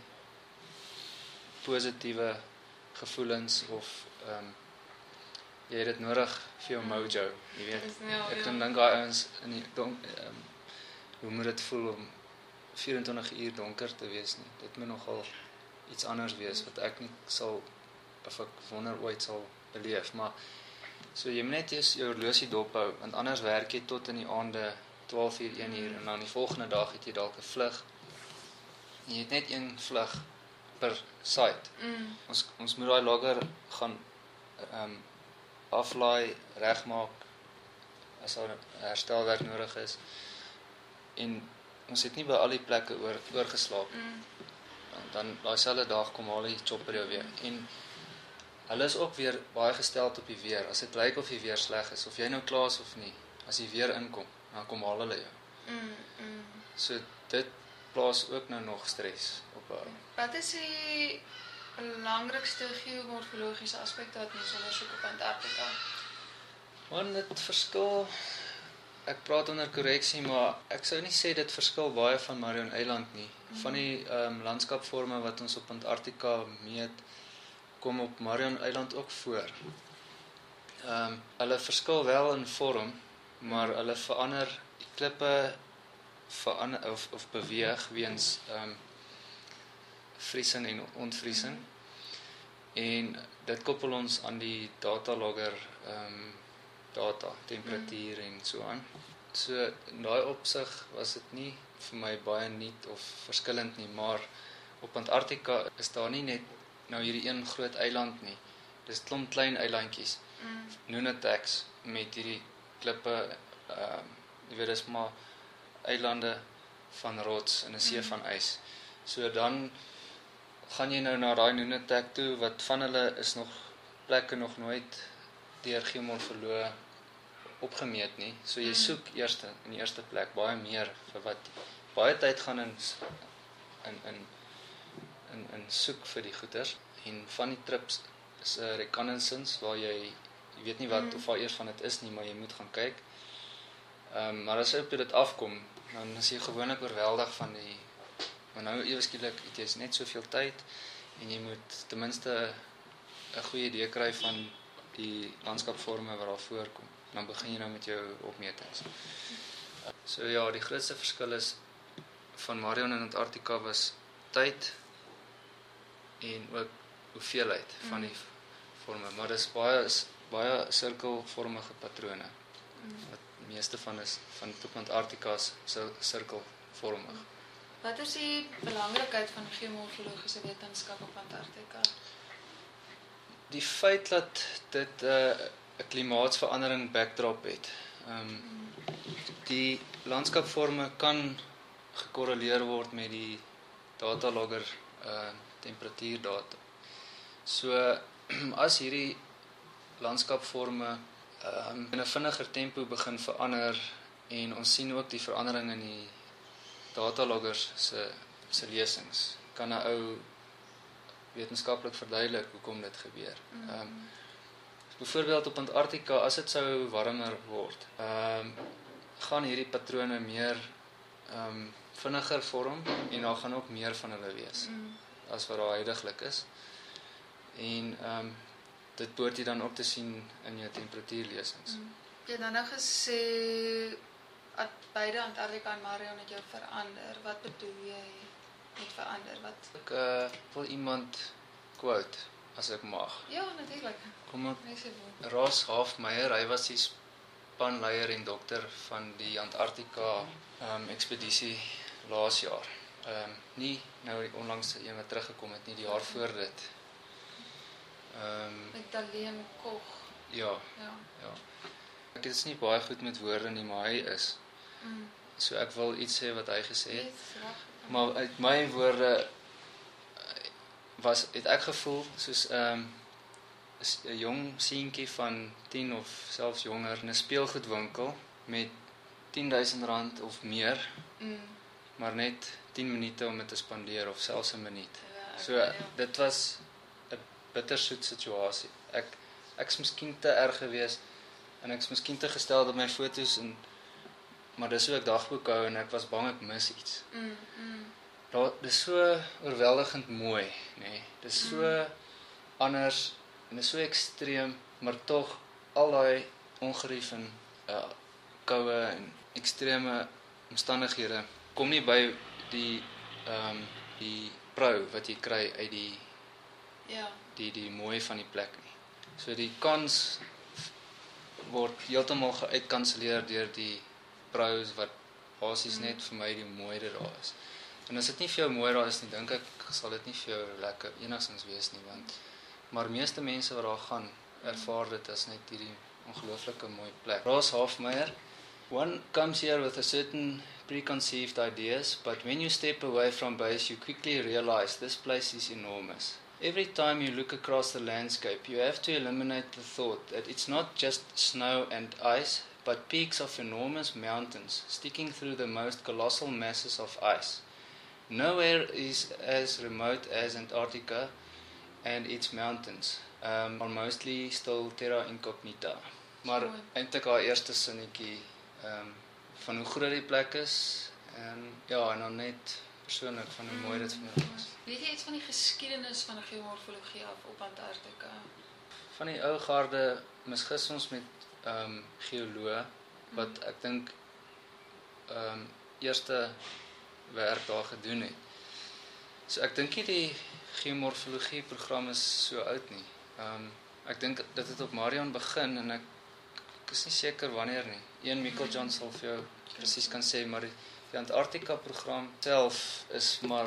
positiewe gevoelens of um, jy het dit nodig vir jou mojo, jy weet. Dis- ja, Ek ja. kan dink daai ouens in die donk, um, hoe moet dit voel om vyf en twintig uur donker te wees nie. Dit moet nogal iets anders wees wat ek nie sal, of ek wonder ooit sal beleef, maar so jy moet net eers jou horlosie dophou, want anders werk jy tot in die aande twaalf uur, een uur, en dan die volgende dag het jy dalk 'n vlug. Jy het net een vlug per site. Mm. Ons ons moet daai logger gaan ehm um, aflaai, regmaak as daar herstelwerk nodig is. En ons het nie by al die plekke oor oorgeslaap. Mm. Dan daai selfde dag kom al die chopper jou weer. En hulle is ook weer baie gestel op die weer. As dit lyk of die weer sleg is, of jy nou klaar is of nie, as die weer inkom, dan kom haal hulle jou. Mm. Mm. So dit plaas ook nou nog stres op haar. Wat is die belangrikste geomorfologiese aspekte wat mens ondersoek op Antarktika? Want dit verskil, ek praat onder korreksie, maar ek sou nie sê dit verskil baie van Marion Eiland nie. Van die um, landskapvorme wat ons op Antarktika meet, kom op Marion Eiland ook voor. Um, hulle verskil wel in vorm, maar hulle verander, die klippe verander of, of beweeg weens um, vriesing en ontvriesing. En dit koppel ons aan die datalogger um, data, temperatuur en so aan. So in daai opsig was dit nie vir my baie nuut of verskillend nie, maar op Antarktika is daar nie net nou hierdie een groot eiland nie. Dis klomp klein eilandjies. Mm. Nunataks met hierdie klippe, ehm uh, jy weet dis maar eilande van rots in 'n see Mm. van ys. So dan gaan jy nou na daai Nunatak toe, wat van hulle is nog plekke nog nooit deur geomorfoloë opgemeet nie. So jy Mm. soek eers in die eerste plek baie meer vir wat baie tyd gaan in in in in, in soek vir die goeters. En van die trips is 'n reconnaissance waar jy jy weet nie wat Mm. of waar eers van dit is nie, maar jy moet gaan kyk. Ehm um, maar as jy op dit afkom, dan is jy gewoonlik oorweldig van die, maar nou ewe skielik het jy net soveel tyd en jy moet ten minste 'n goeie idee kry van die landskapvorme wat daar voorkom. dan begin jy nou met jou opmetings. So ja, die grootste verskil is van Marion in Antarktika was tyd en ook hoeveelheid mm. van die vorme, maar dis baie baie sirkelvormige patrone. Mm. Wat die meeste van is van op Antarktika is sirkelvormig. Mm. Wat is die belangrikheid van geomorfologiese wetenskap op Antarktika? Die feit dat dit 'n uh, klimaatsverandering backdrop het. Um, mm. Die landskapvorme kan gekorreleer word met die datalogger uh, temperatuurdata. So as hierdie landskapvorme um, in 'n vinniger tempo begin verander en ons sien ook die verandering in die dataloggers se se lesings, kan 'n ou wetenskaplik verduidelik hoekom dit gebeur. Mm. Um, Byvoorbeeld op Antarktika, as dit sou warmer word, um, gaan hierdie patrone meer um, vinniger vorm en daar gaan ook meer van hulle wees mm. as wat daar huidiglik is. En um, dit behoort jy dan ook te sien in jou temperatuurlesings. Mm. Jy het dan nou gesê dat beide Antarktika en Marion het jou verander. Wat bedoel jy met verander? Wat? Ek uh, wil iemand quote, as ek mag. Ja, natuurlijk. Kom op. Ross Hofmeyer, hy was die spanleier en dokter van die Antarktika um, ekspedisie laas jaar. Um, nie nou onlangs een wat teruggekom het, nie die jaar voor dit. Um, met Daleem Koch. Ja, ja. ja. Ek is nie baie goed met woorde nie, maar hy is. Mm. So ek wil iets sê wat hy gesê het. Yes, maar uit my woorde was het ek gevoel soos um, 'n jong seentjie van tien of selfs jonger in 'n speelgoedwinkel met tien duisend rand of meer, mm. maar net tien minute om dit te spandeer of selfs 'n minuut. Ja, okay, so ja. dit was 'n bittersoet situasie. Ek ek's miskien te erg geweest en ek's miskien te gestel op my foto's en maar dis hoe ek dagboek hou en ek was bang ek mis iets. Mm, mm. Daar dis so oorweldigend mooi, nê. Nee. Dis so mm. anders en dis so ekstreem, maar tog al daai ongerief en uh, koue en ekstreme omstandighede kom nie by die ehm um, die prou wat jy kry uit die ja, die die mooi van die plek nie. So die kans word heeltemal geuitkanselleer deur die prous wat basies mm. net vir my die mooi dit daar is. En as dit nie vir jou mooi daar is nie, dink ek sal dit nie vir jou lekker enigstens wees nie, want maar meeste mense wat daar gaan, ervaar dit as net hierdie ongelooflike mooi plek. Ross Hofmeyer, one comes here with a certain preconceived ideas, but when you step away from base, you quickly realize this place is enormous. Every time you look across the landscape, you have to eliminate the thought that it's not just snow and ice, but peaks of enormous mountains sticking through the most colossal masses of ice. Nowhere is as remote as Antarctica, and its mountains um, are mostly still terra incognita. Maar eintlik haar eerste sinnetjie um, van hoe groot die plek is en ja, en dan net persoonlik van hoe mooi dit vir my was. Weet jy iets van die geskiedenis van die geomorfologie af op Antarktika? Van die ou garde misgis ons met um, geoloë wat ek dink um, eerste werk daar gedoen het. So ek dink nie die geomorfologie program is so oud nie. Um, ek dink dit het op Marion begin en ek, ek is nie seker wanneer nie. Ian Meiklejohn sal vir jou presies kan sê, maar die, die Antarktika program self is maar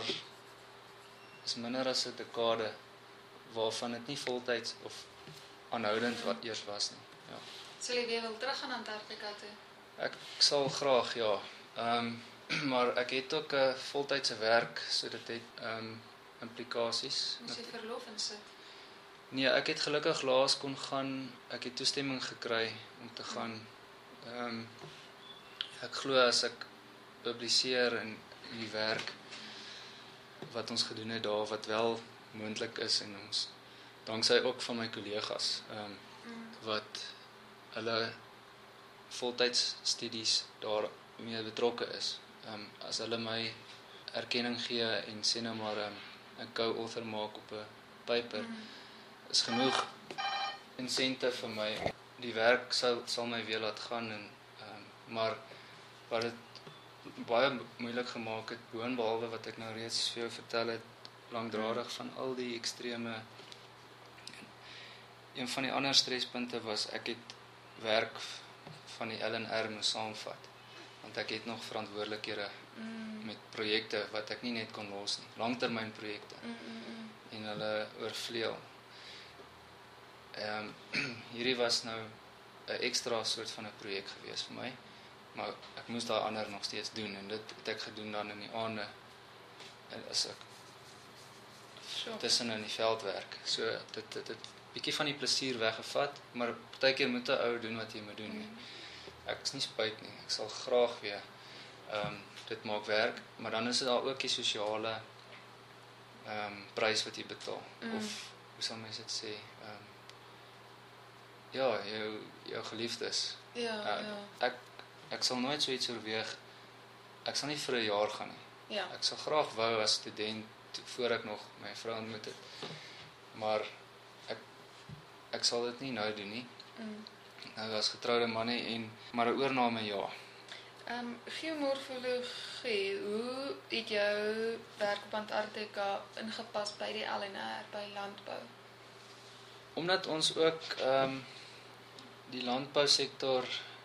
is minder as 'n dekade waarvan dit nie voltyds of aanhoudend wat eers was nie. Ja. Sal jy weer wil terug aan Antarktika toe? Ek sal graag, ja. Um, maar ek het ook 'n uh, voltydse werk, so dit het um, implikasies. Moes jy verlof insit? Nee, ek het gelukkig laas kon gaan, ek het toestemming gekry om te gaan. Um, ek glo as ek publiseer in die werk wat ons gedoen het daar, wat wel moontlik is en ons, danksy ook van my kollegas, um, mm. wat hulle voltyds studies daar mee betrokke is. Um, as hulle my erkenning gee en sê nou maar um, 'n co-author maak op 'n paper, mm. is genoeg insente vir my die werk sal sal my weer laat gaan en um, maar wat dit baie moeilik gemaak het, boonbehalwe wat ek nou reeds vir jou vertel het, langdradig van al die extreme. Een van die ander strespunte was, ek het werk van die L en R moes saamvat, want ek het nog verantwoordelikhede mm. met projekte wat ek nie net kon los nie, langtermynprojekte, mm, mm, mm. en hulle oorvleuel. Um, hierdie was nou 'n ekstra soort van 'n projek gewees vir my, maar ek moes daai ander nog steeds doen, en dit het ek gedoen dan in die aande, as ek sure. tussen in die veld werk, so dit het, het bietjie van die plesier weggevat, maar partykeer moet 'n ou doen wat jy moet doen. Mm. Ek is nie spyt nie, ek sal graag weer um, dit maak werk, maar dan is dit daar ook die sosiale um, prys wat jy betaal, mm. of hoe sal mense dit sê, um, ja, jou, jou geliefdes. Ja, uh, ja. Ek, ek sal nooit so iets oorweeg, ek sal nie vir 'n jaar gaan nie. Ja. Ek sal graag wou as student, voor ek nog my vrou ontmoet het, maar ek, ek sal dit nie nou doen nie. Mm. Nou as getroude man nie, en, maar 'n oorname ja. Um, geomorfologie, hoe het jou werk op Antarktika ingepas by die L en R, by landbou? Omdat ons ook um, die landbousektor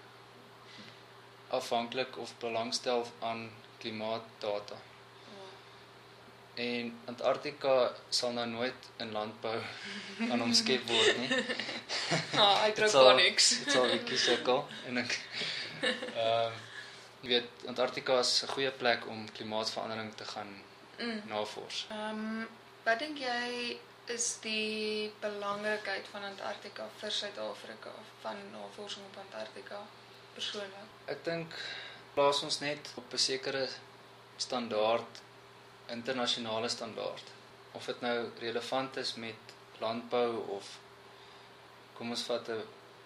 afhanklik of belangstel aan klimaatdata. Oh. En Antarktika sal nou nooit in landbou aan omskep word nie. Ah, hydroponics. Dit sal 'n bietjie sukkel, en ek um, jy weet, Antarktika is 'n goeie plek om klimaatsverandering te gaan mm. navors. Um, wat dink jy is die belangrikheid van Antarktika vir Suid-Afrika, van navorsing op Antarktika persoonlik? Ek dink plaas ons net op 'n sekere standaard, internasionale standaard. Of dit nou relevant is met landbou of kom ons vat 'n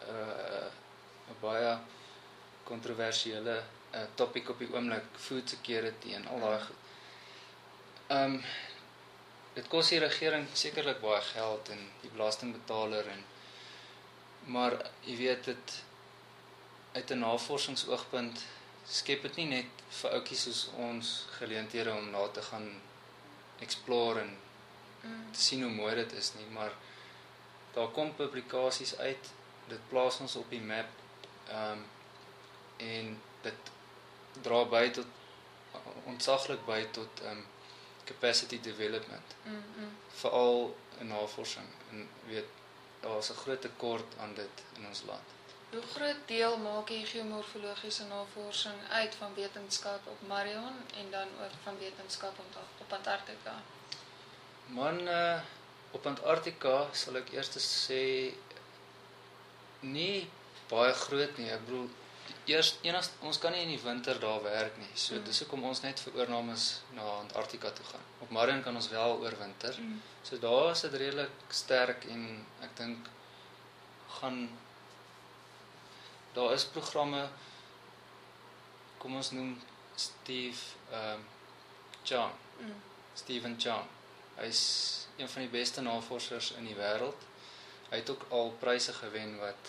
'n baie kontroversiële uh, topic op die oomblik, food security en al daai goed. Ehm um, dit kos die regering sekerlik baie geld en die belastingbetaler, en maar jy weet dit uit 'n navorsingsoogpunt skep dit nie net vir ouetjies soos ons geleenthede om na te gaan explore en mm. te sien hoe mooi dit is nie, maar daar kom publikasies uit, dit plaas ons op die map, um, en dit dra by tot ontsaglik by tot um, capacity development, mm -hmm. veral in navorsing, en weet, daar is 'n groot tekort aan dit in ons land. Hoe groot deel maak die geomorfologiese navorsing uit van wetenskap op Marion en dan ook van wetenskap op Antarktika? Man, uh, op Antarktika sal ek eers sê nie baie groot nie. Ek bedoel, eers enigst, ons kan nie in die winter daar werk nie. So mm. dis hoekom ons net vir oornames na Antarktika toe gaan. Op Marion kan ons wel oorwinter. Mm. So daar is dit redelik sterk, en ek dink gaan daar is programme, kom ons noem Steve um, Chang, mm. Stephen Chang. Hy is een van die beste navorsers in die wêreld. Hy het ook al pryse gewen wat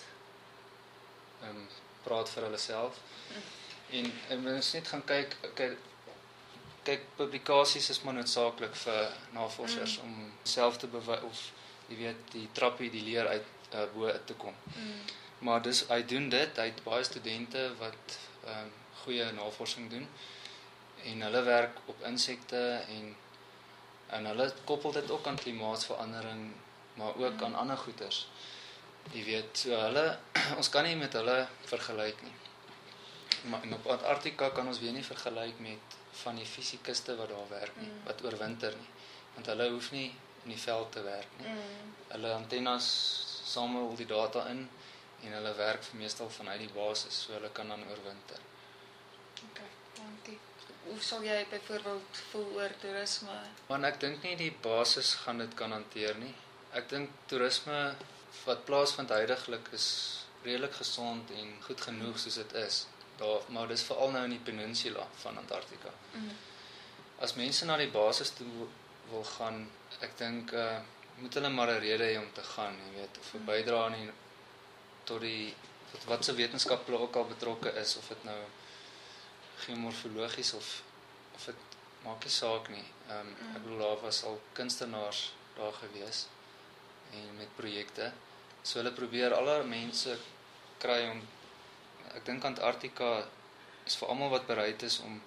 um, praat vir hulle self. Mm. En, en mens net gaan kyk, kyk, kyk publikasies is maar noodsaaklik vir navorsers mm. om self te bewys, of jy weet, die trappie, die leer uit uh, bo te kom. Mm. Maar dus, hy doen dit, hy het baie studente wat um, goeie navorsing doen, en hulle werk op insekte, en, en hulle koppel dit ook aan klimaatsverandering, maar ook mm. aan ander goeters. Jy weet, so hulle, ons kan nie met hulle vergelyk nie. Maar en op Antarktika kan ons weer nie vergelyk met van die fisikuste wat daar werk nie, mm. wat oorwinter nie, want hulle hoef nie in die veld te werk nie. Mm. Hulle antennes samel die data in, en hulle werk meestal vanuit die basis, so hulle kan dan oorwinter. Ok, dankie. Hoe sal jy byvoorbeeld voel oor toerisme? Want ek dink nie die basis gaan dit kan hanteer nie. Ek dink toerisme wat plaasvind huidiglik is redelik gesond en goed genoeg soos dit is. Daar, maar dis veral nou in die peninsula van Antarktika. Mm. As mense na die basis toe wil gaan, ek dink uh, moet hulle maar 'n rede hê om te gaan, jy weet, of 'n mm. bydra aan die tot die tot wat se wetenskap hulle ook al betrokke is, of dit nou geomorfologies of of dit maak nie saak nie. Um, mm. Ek bedoel daar was al kunstenaars daar gewees en met projekte. So hulle probeer alle mense kry om, ek dink Antarktika is vir almal wat bereid is om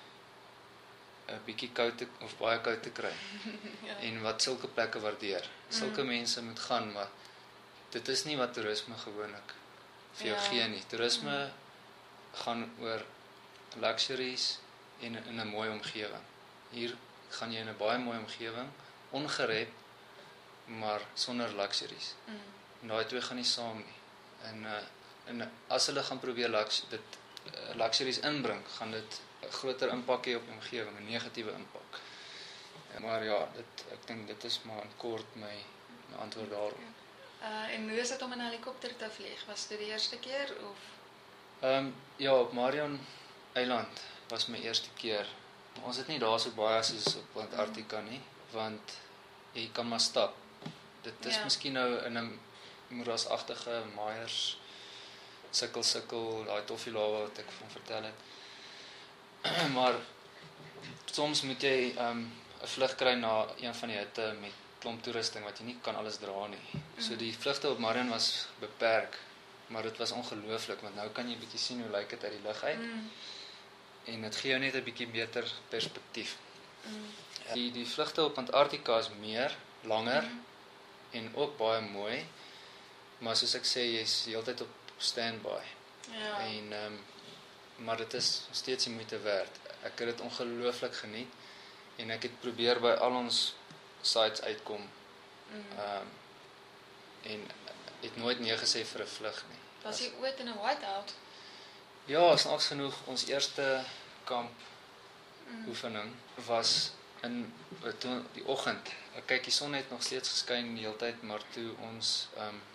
'n bietjie koud te, of baie koud te kry. Ja. En wat sulke plekke waardeer. Sulke mm. mense moet gaan, maar dit is nie wat toerisme gewoonlik vir jou ja. gee nie. Toerisme mm. gaan oor luxuries en in 'n mooi omgewing. Hier gaan jy in 'n baie mooi omgewing, ongerep, maar sonder luxuries. Mm. En daai twee gaan nie saam nie. En uh, en as hulle gaan probeer lux, dit uh, luxuries inbring, gaan dit 'n groter impak hê op die omgewing, 'n negatiewe impak. Maar ja, dit ek dink dit is maar in kort my, my antwoord daarop. Uh, en hoe is dit om in 'n helikopter te vlieg? Was dit die eerste keer of? Ehm um, ja, op Marion Eiland was my eerste keer. Ons het nie daar so baie soos op Antarktika nie, want jy kan maar stap. Dit is ja. miskien nou in 'n moerasagtige Myers sukkel sukkel, daai Toffelawa wat ek van vertel het. Maar soms moet jy 'n um, 'n vlug kry na een van die hitte met klomp toerusting wat jy nie kan alles dra nie. Mm. So die vlugte op Marion was beperk, maar dit was ongelooflik want nou kan jy bietjie sien hoe lyk dit uit die lug uit. Mm. En dit gee jou net 'n bietjie beter perspektief. Mm. Die die vlugte op Antarktika is meer, langer mm. en ook baie mooi. Maar soos ek sê, jy's heeltyd op standby. Ja. En ehm um, maar dit is steeds die moeite werd. Ek het dit ongelooflik geniet en ek het probeer by al ons sites uitkom. Ehm mm. um, en het nooit nee gesê vir 'n vlug nie. Was jy ooit in 'n whiteout? Ja, snaaks genoeg, ons eerste kamp mm. oefening was in toe die oggend. Kyk, die son het nog steeds geskyn die hele tyd, maar toe ons ehm um,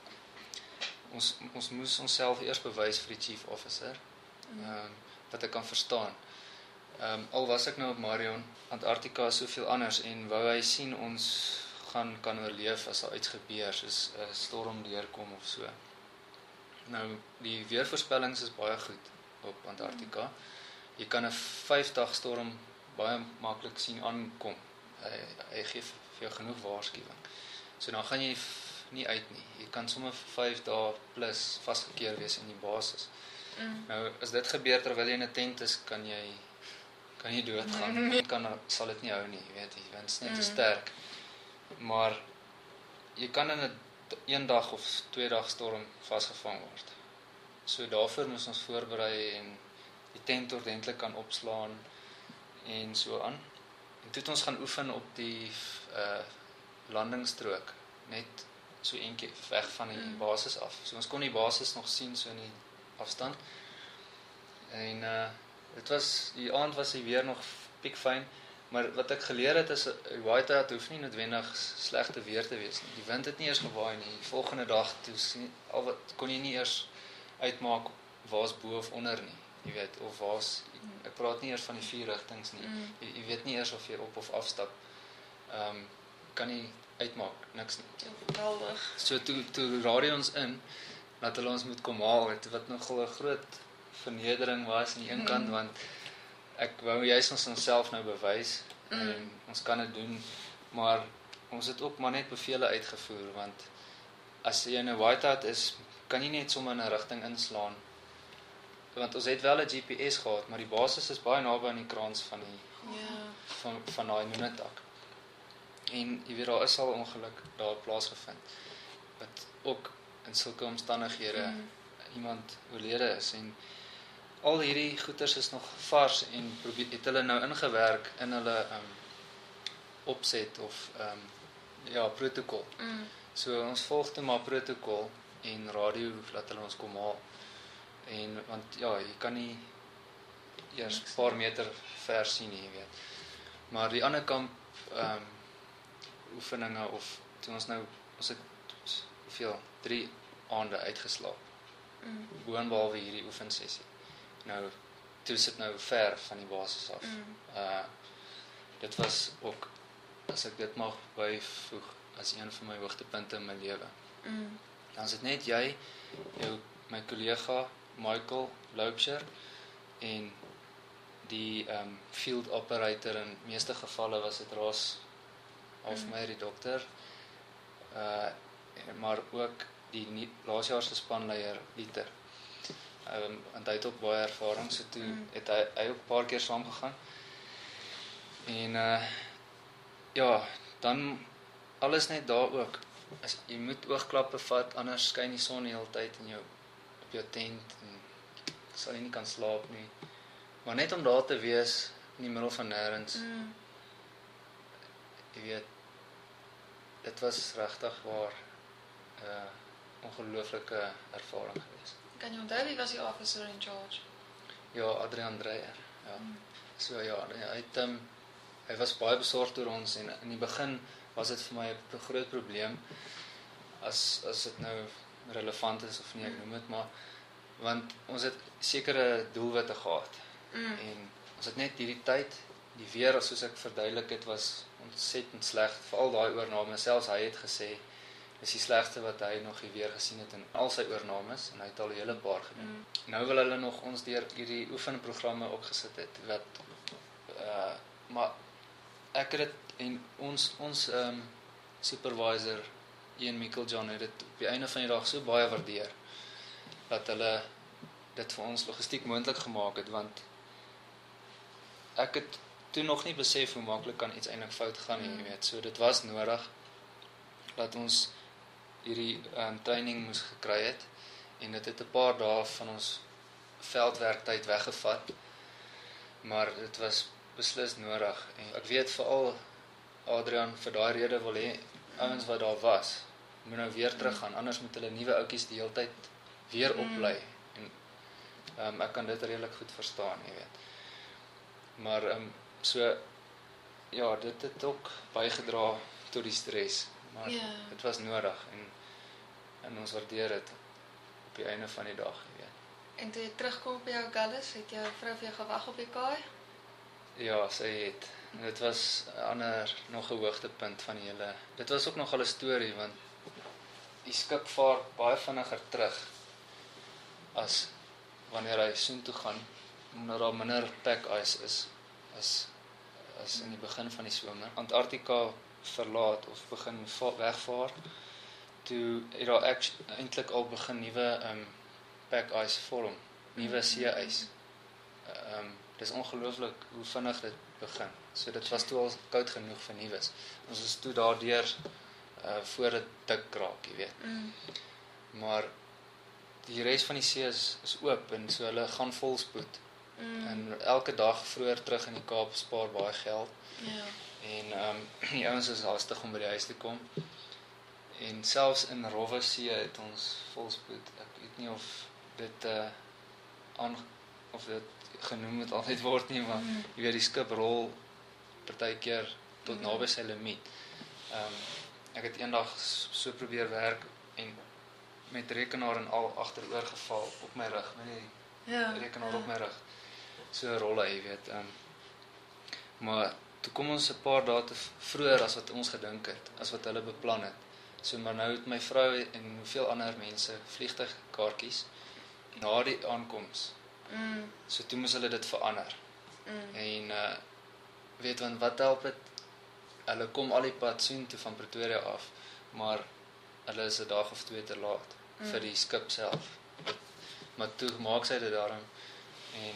ons ons moes onsself eers bewys vir die chief officer. Ehm um, wat ek kan verstaan. Ehm um, al was ek nou op Marion, Antarktika is soveel anders en wou hy sien ons gaan kan oorleef as daar iets gebeur, soos 'n storm deurkom of so. Nou die weervoorspellings is baie goed op Antarktika. Jy kan 'n vyf dag storm baie maklik sien aankom. Hy hy gee vir jou genoeg waarskuwing. So dan gaan jy nie uit nie. Jy kan sommer vyf dae plus vasgekeer wees in die basis. Mm. Nou as dit gebeur terwyl jy in 'n tent is, kan jy kan jy doodgaan. Mm. Kan sal dit nie hou nie, jy weet, die wind is net te mm. sterk. Maar jy kan in 'n een dag of twee dag storm vasgevang word. So daarvoor moet ons voorberei en die tent ordentlik kan opslaan en so aan. En toe het ons gaan oefen op die uh, landingsstrook, net so eentjie weg van die mm. basis af. So ons kon die basis nog sien so in die afstand. En uh, dit was, die aand was die weer nog piekfyn, maar wat ek geleer het is, whiteout hoef nie noodwendig slegte weer te wees nie. Die wind het nie eers gewaai nie. Die volgende dag, toe al wat kon jy nie eers uitmaak waar's bo of onder nie. Jy weet, of waar's, ek praat nie eers van die vier rigtings nie. Mm. Jy, jy weet nie eers of jy op of afstap. Ehm um, kan nie uitmaak, niks nie. Geweldig. So toe toe radio ons in dat hulle ons moet kom haal, het, wat nogal 'n groot vernedering was aan die een kant, mm. want ek wou juist ons onsself nou bewys mm. en ons kan dit doen, maar ons het ook maar net bevele uitgevoer, want as jy in 'n whiteout is, kan jy net sommer in 'n rigting inslaan. Want ons het wel 'n G P S gehad, maar die basis is baie naby aan die kraans van die ja. van van daai Nunatak. En jy weet daar is al ongeluk daar plaasgevind. Wat ook in sulke omstandighede mm. iemand oorlede is en al hierdie goeters is nog vars en probeer het hulle nou ingewerk in hulle um, opset of um, ja, protokol. Mm. So ons volg toe maar protokol en radio laat hulle ons kom haal. En want ja, jy kan nie eers 'n paar meter ver sien nie, jy weet. Maar die ander kamp ehm um, oefeninge of toe ons nou ons het hoeveel drie aande uitgeslaap. Mm. Boonbehalwe hierdie oefensessie. Nou toe sit nou ver van die basis af. Mm. Uh dit was ook, as ek dit mag byvoeg, as een van my hoogtepunte in my lewe. Mm. Dan is dit net jy, jou my kollega Michael Loubser en die um, field operator, in meeste gevalle was dit Ross of my die dokter, uh, maar ook die laasjaarse spanleier Pieter. Um, en hy het ook baie ervaring, so toe mm. het hy, hy ook 'n paar keer saam gegaan. En uh, ja, dan alles net daar ook. As jy moet oogklappe vat, anders skyn die son die hele tyd in jou op jou tent en sal jy nie kan slaap nie. Maar net om daar te wees in die middel van nêrens. Mm. Jy weet, dit was regtig waar 'n uh, ongelooflike ervaring geweest. Kan jy onthou wie was die officer in charge? Ja, Adrian Dreyer. Ja. Mm. So ja, hy het um, hy was baie besorgd oor ons en in die begin was dit vir my 'n groot probleem as as dit nou relevant is of nie, ek noem dit maar, want ons het sekere doelwitte gehad. Mm. En ons het net hierdie tyd, die weer, soos ek verduidelik het, was ontsettend sleg, veral daai oorname. Selfs hy het gesê dis die slegste wat hy nog die weer gesien het in al sy oornames, en hy het al 'n hele paar gedoen. Mm. Nou wil hulle nog ons deur hierdie oefenprogramme opgesit het, wat uh, maar ek het dit, en ons ons um, supervisor Ian Meiklejohn het dit op die einde van die dag so baie waardeer dat hulle dit vir ons logistiek moontlik gemaak het, want ek het toe nog nie besef hoe maklik kan iets eintlik fout gaan nie, jy weet. So dit was nodig dat ons hierdie um, training moes gekry het, en dit het 'n paar dae van ons veldwerktyd weggevat, maar dit was beslis nodig. En ek weet veral Adrian vir daai rede wil hê ouens wat daar was moet nou weer teruggaan, anders moet hulle nuwe ouetjies die hele tyd weer oplei. En um, ek kan dit redelik goed verstaan, jy weet. Maar um, so ja, dit het ook bygedra tot die stres, maar yeah. Dit was nodig, en en ons waardeer dit op die einde van die dag, jy weet. En toe jy terugkom by jou Gullis, het jou vrou vir jou gewag op die kaai? Ja, sy het. En dit was 'n ander, nog 'n hoogtepunt van die hele. Dit was ook nog 'n storie, want die skip vaar baie vinniger terug as wanneer hy soontoe gaan, omdat daar minder pack ice is as as in die begin van die somer. Antarktika verlaat of begin wegvaar, toe het daar eintlik al begin nuwe um, pack ice vorm, nuwe see-ys. Um, dis ongelooflik hoe vinnig dit begin. So dit was toe al koud genoeg vir nuus. Ons is toe daardeur uh, voor dit dik raak, jy weet. Mm. Maar die res van die see is, is oop, en so hulle gaan volspoed. Mm. En elke dag vroeër terug in die Kaap spaar baie geld. Yeah. En um, die ouens is haastig om by die huis te kom. En selfs in rowwe see het ons volspoed. Ek weet nie of dit uh, aan of dit genoem moet altyd word nie, maar mm. jy weet, die skip rol partykeer tot mm. naby sy limiet. Um, ek het eendag so probeer werk en met rekenaar en al agteroor geval op my rug, met die ja, rekenaar ja. op my rug. So rolle, jy weet. Um, maar toe kom ons 'n paar dae te vroeër as wat ons gedink het, as wat hulle beplan het. So maar nou het my vrou en hoeveel ander mense vliegtuigkaartjies na die aankoms. Mm. So toe moes hulle dit verander. Mm. En uh, weet want wat help dit? Hulle kom al die pad soontoe van Pretoria af, maar hulle is 'n dag of twee te laat mm. vir die skip self. Maar toe maak sy dit daarom, en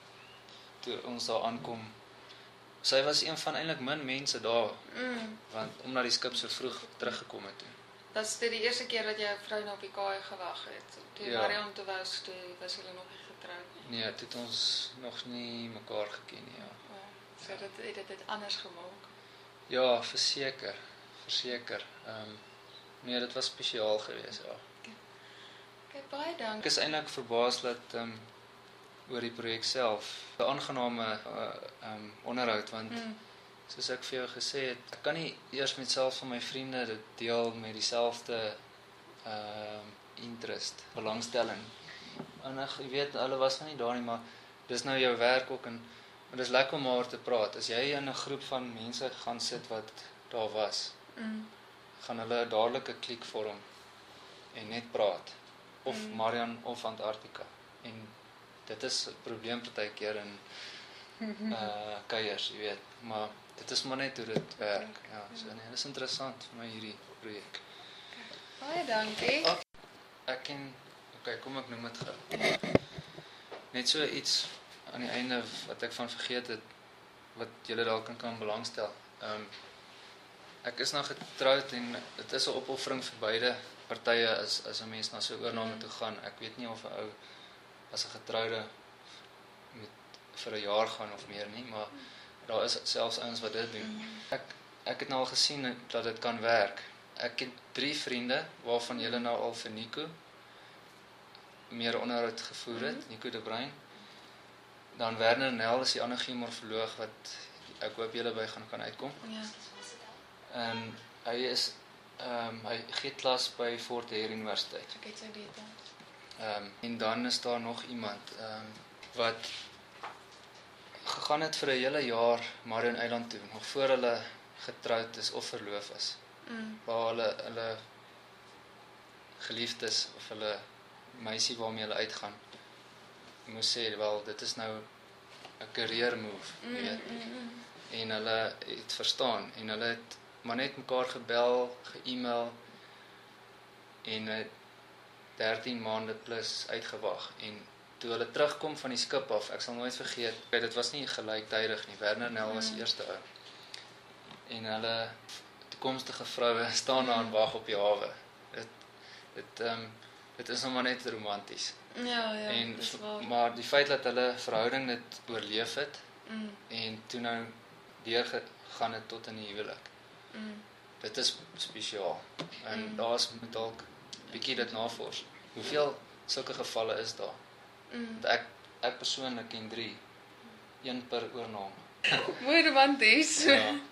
toe ons daar aankom, sy was een van eintlik min mense daar, mm. want omdat die skip so vroeg teruggekom het toe. Dat is dit die eerste keer dat jy vrou na op die kaai gewag het. Toe ja. Marion toe was, toe was hulle nog nie getroud nie. Nee, toe het ons nog nie mekaar geken nie, ja. Oh, so ja. dit het dit het anders gemaak. Ja, verseker, verseker. Ehm um, nee, dit was spesiaal geweest, ja. Okay. Okay, baie dankie. Ek is eintlik verbaas dat ehm um, oor die projek self, 'n aangename uh, um, onderhoud, want mm. soos ek vir jou gesê het, ek kan nie eers met self van my vriende dit deel met dieselfde uh, interest, belangstelling. En ek weet, hulle was van nie daar nie, maar dis nou jou werk ook, en, en dis lekker om oor te praat. As jy in 'n groep van mense gaan sit wat daar was, mm. gaan hulle dadelik 'n klik vorm. en net praat. Of Mm. Marian of Antarktika. En dit is 'n probleem partykeer in uh kuiers, jy weet, maar dit is maar net hoe dit werk. Ja, so nee, dit is interessant vir my hierdie projek. Baie dankie. Oh. Ek ken, okay, kom ek noem dit gou. Net so iets aan die einde wat ek van vergeet het, wat julle dalk kan kan belangstel. Um, ek is nou getroud en dit is 'n opoffering vir beide partye as as 'n mens na so 'n oorname toe gaan. Ek weet nie of 'n ou as 'n getroude moet vir 'n jaar gaan of meer nie, maar daar is selfs ouens wat dit doen. Ek ek het nou al gesien dat dit kan werk. Ek het drie vriende waarvan julle nou al vir Nico meer onderhoud gevoer het, Nico de Bruin. Dan Werner Nel is die ander geomorfoloog wat ek hoop julle by gaan kan uitkom. Ja. En hy is ehm um, hy gee klas by Fort Hare Universiteit. Ek het sy details. Ehm um, en dan is daar nog iemand ehm um, wat gegaan het vir 'n hele jaar Marion Eiland toe, nog voor hulle getroud is of verloof is. Mm. Waar hulle hulle geliefdes of hulle meisie waarmee hulle uitgaan moes sê, wel, dit is nou 'n career move, Mm, weet. mm, mm. En hulle het verstaan en hulle het maar net mekaar gebel, ge-email en het dertien maande plus uitgewag. En toe hulle terugkom van die skip af, ek sal nooit vergeet, dit was nie gelyktydig nie, Werner Nel was die eerste ou. En hulle toekomstige vroue staan daar en wag op die hawe. Dit dit ehm um, dit is nou maar net romanties. Ja, ja, En dis waar. maar die feit dat hulle verhouding dit oorleef het Mm, en toe nou deurgegaan het tot in die huwelik. mm. Dit is spesiaal. En Mm. daar's moet dalk bietjie dit navors. Hoeveel sulke gevalle is daar? Mm. Want ek ek persoonlik ken drie. Een per oorname. Mooi romanties. Ja.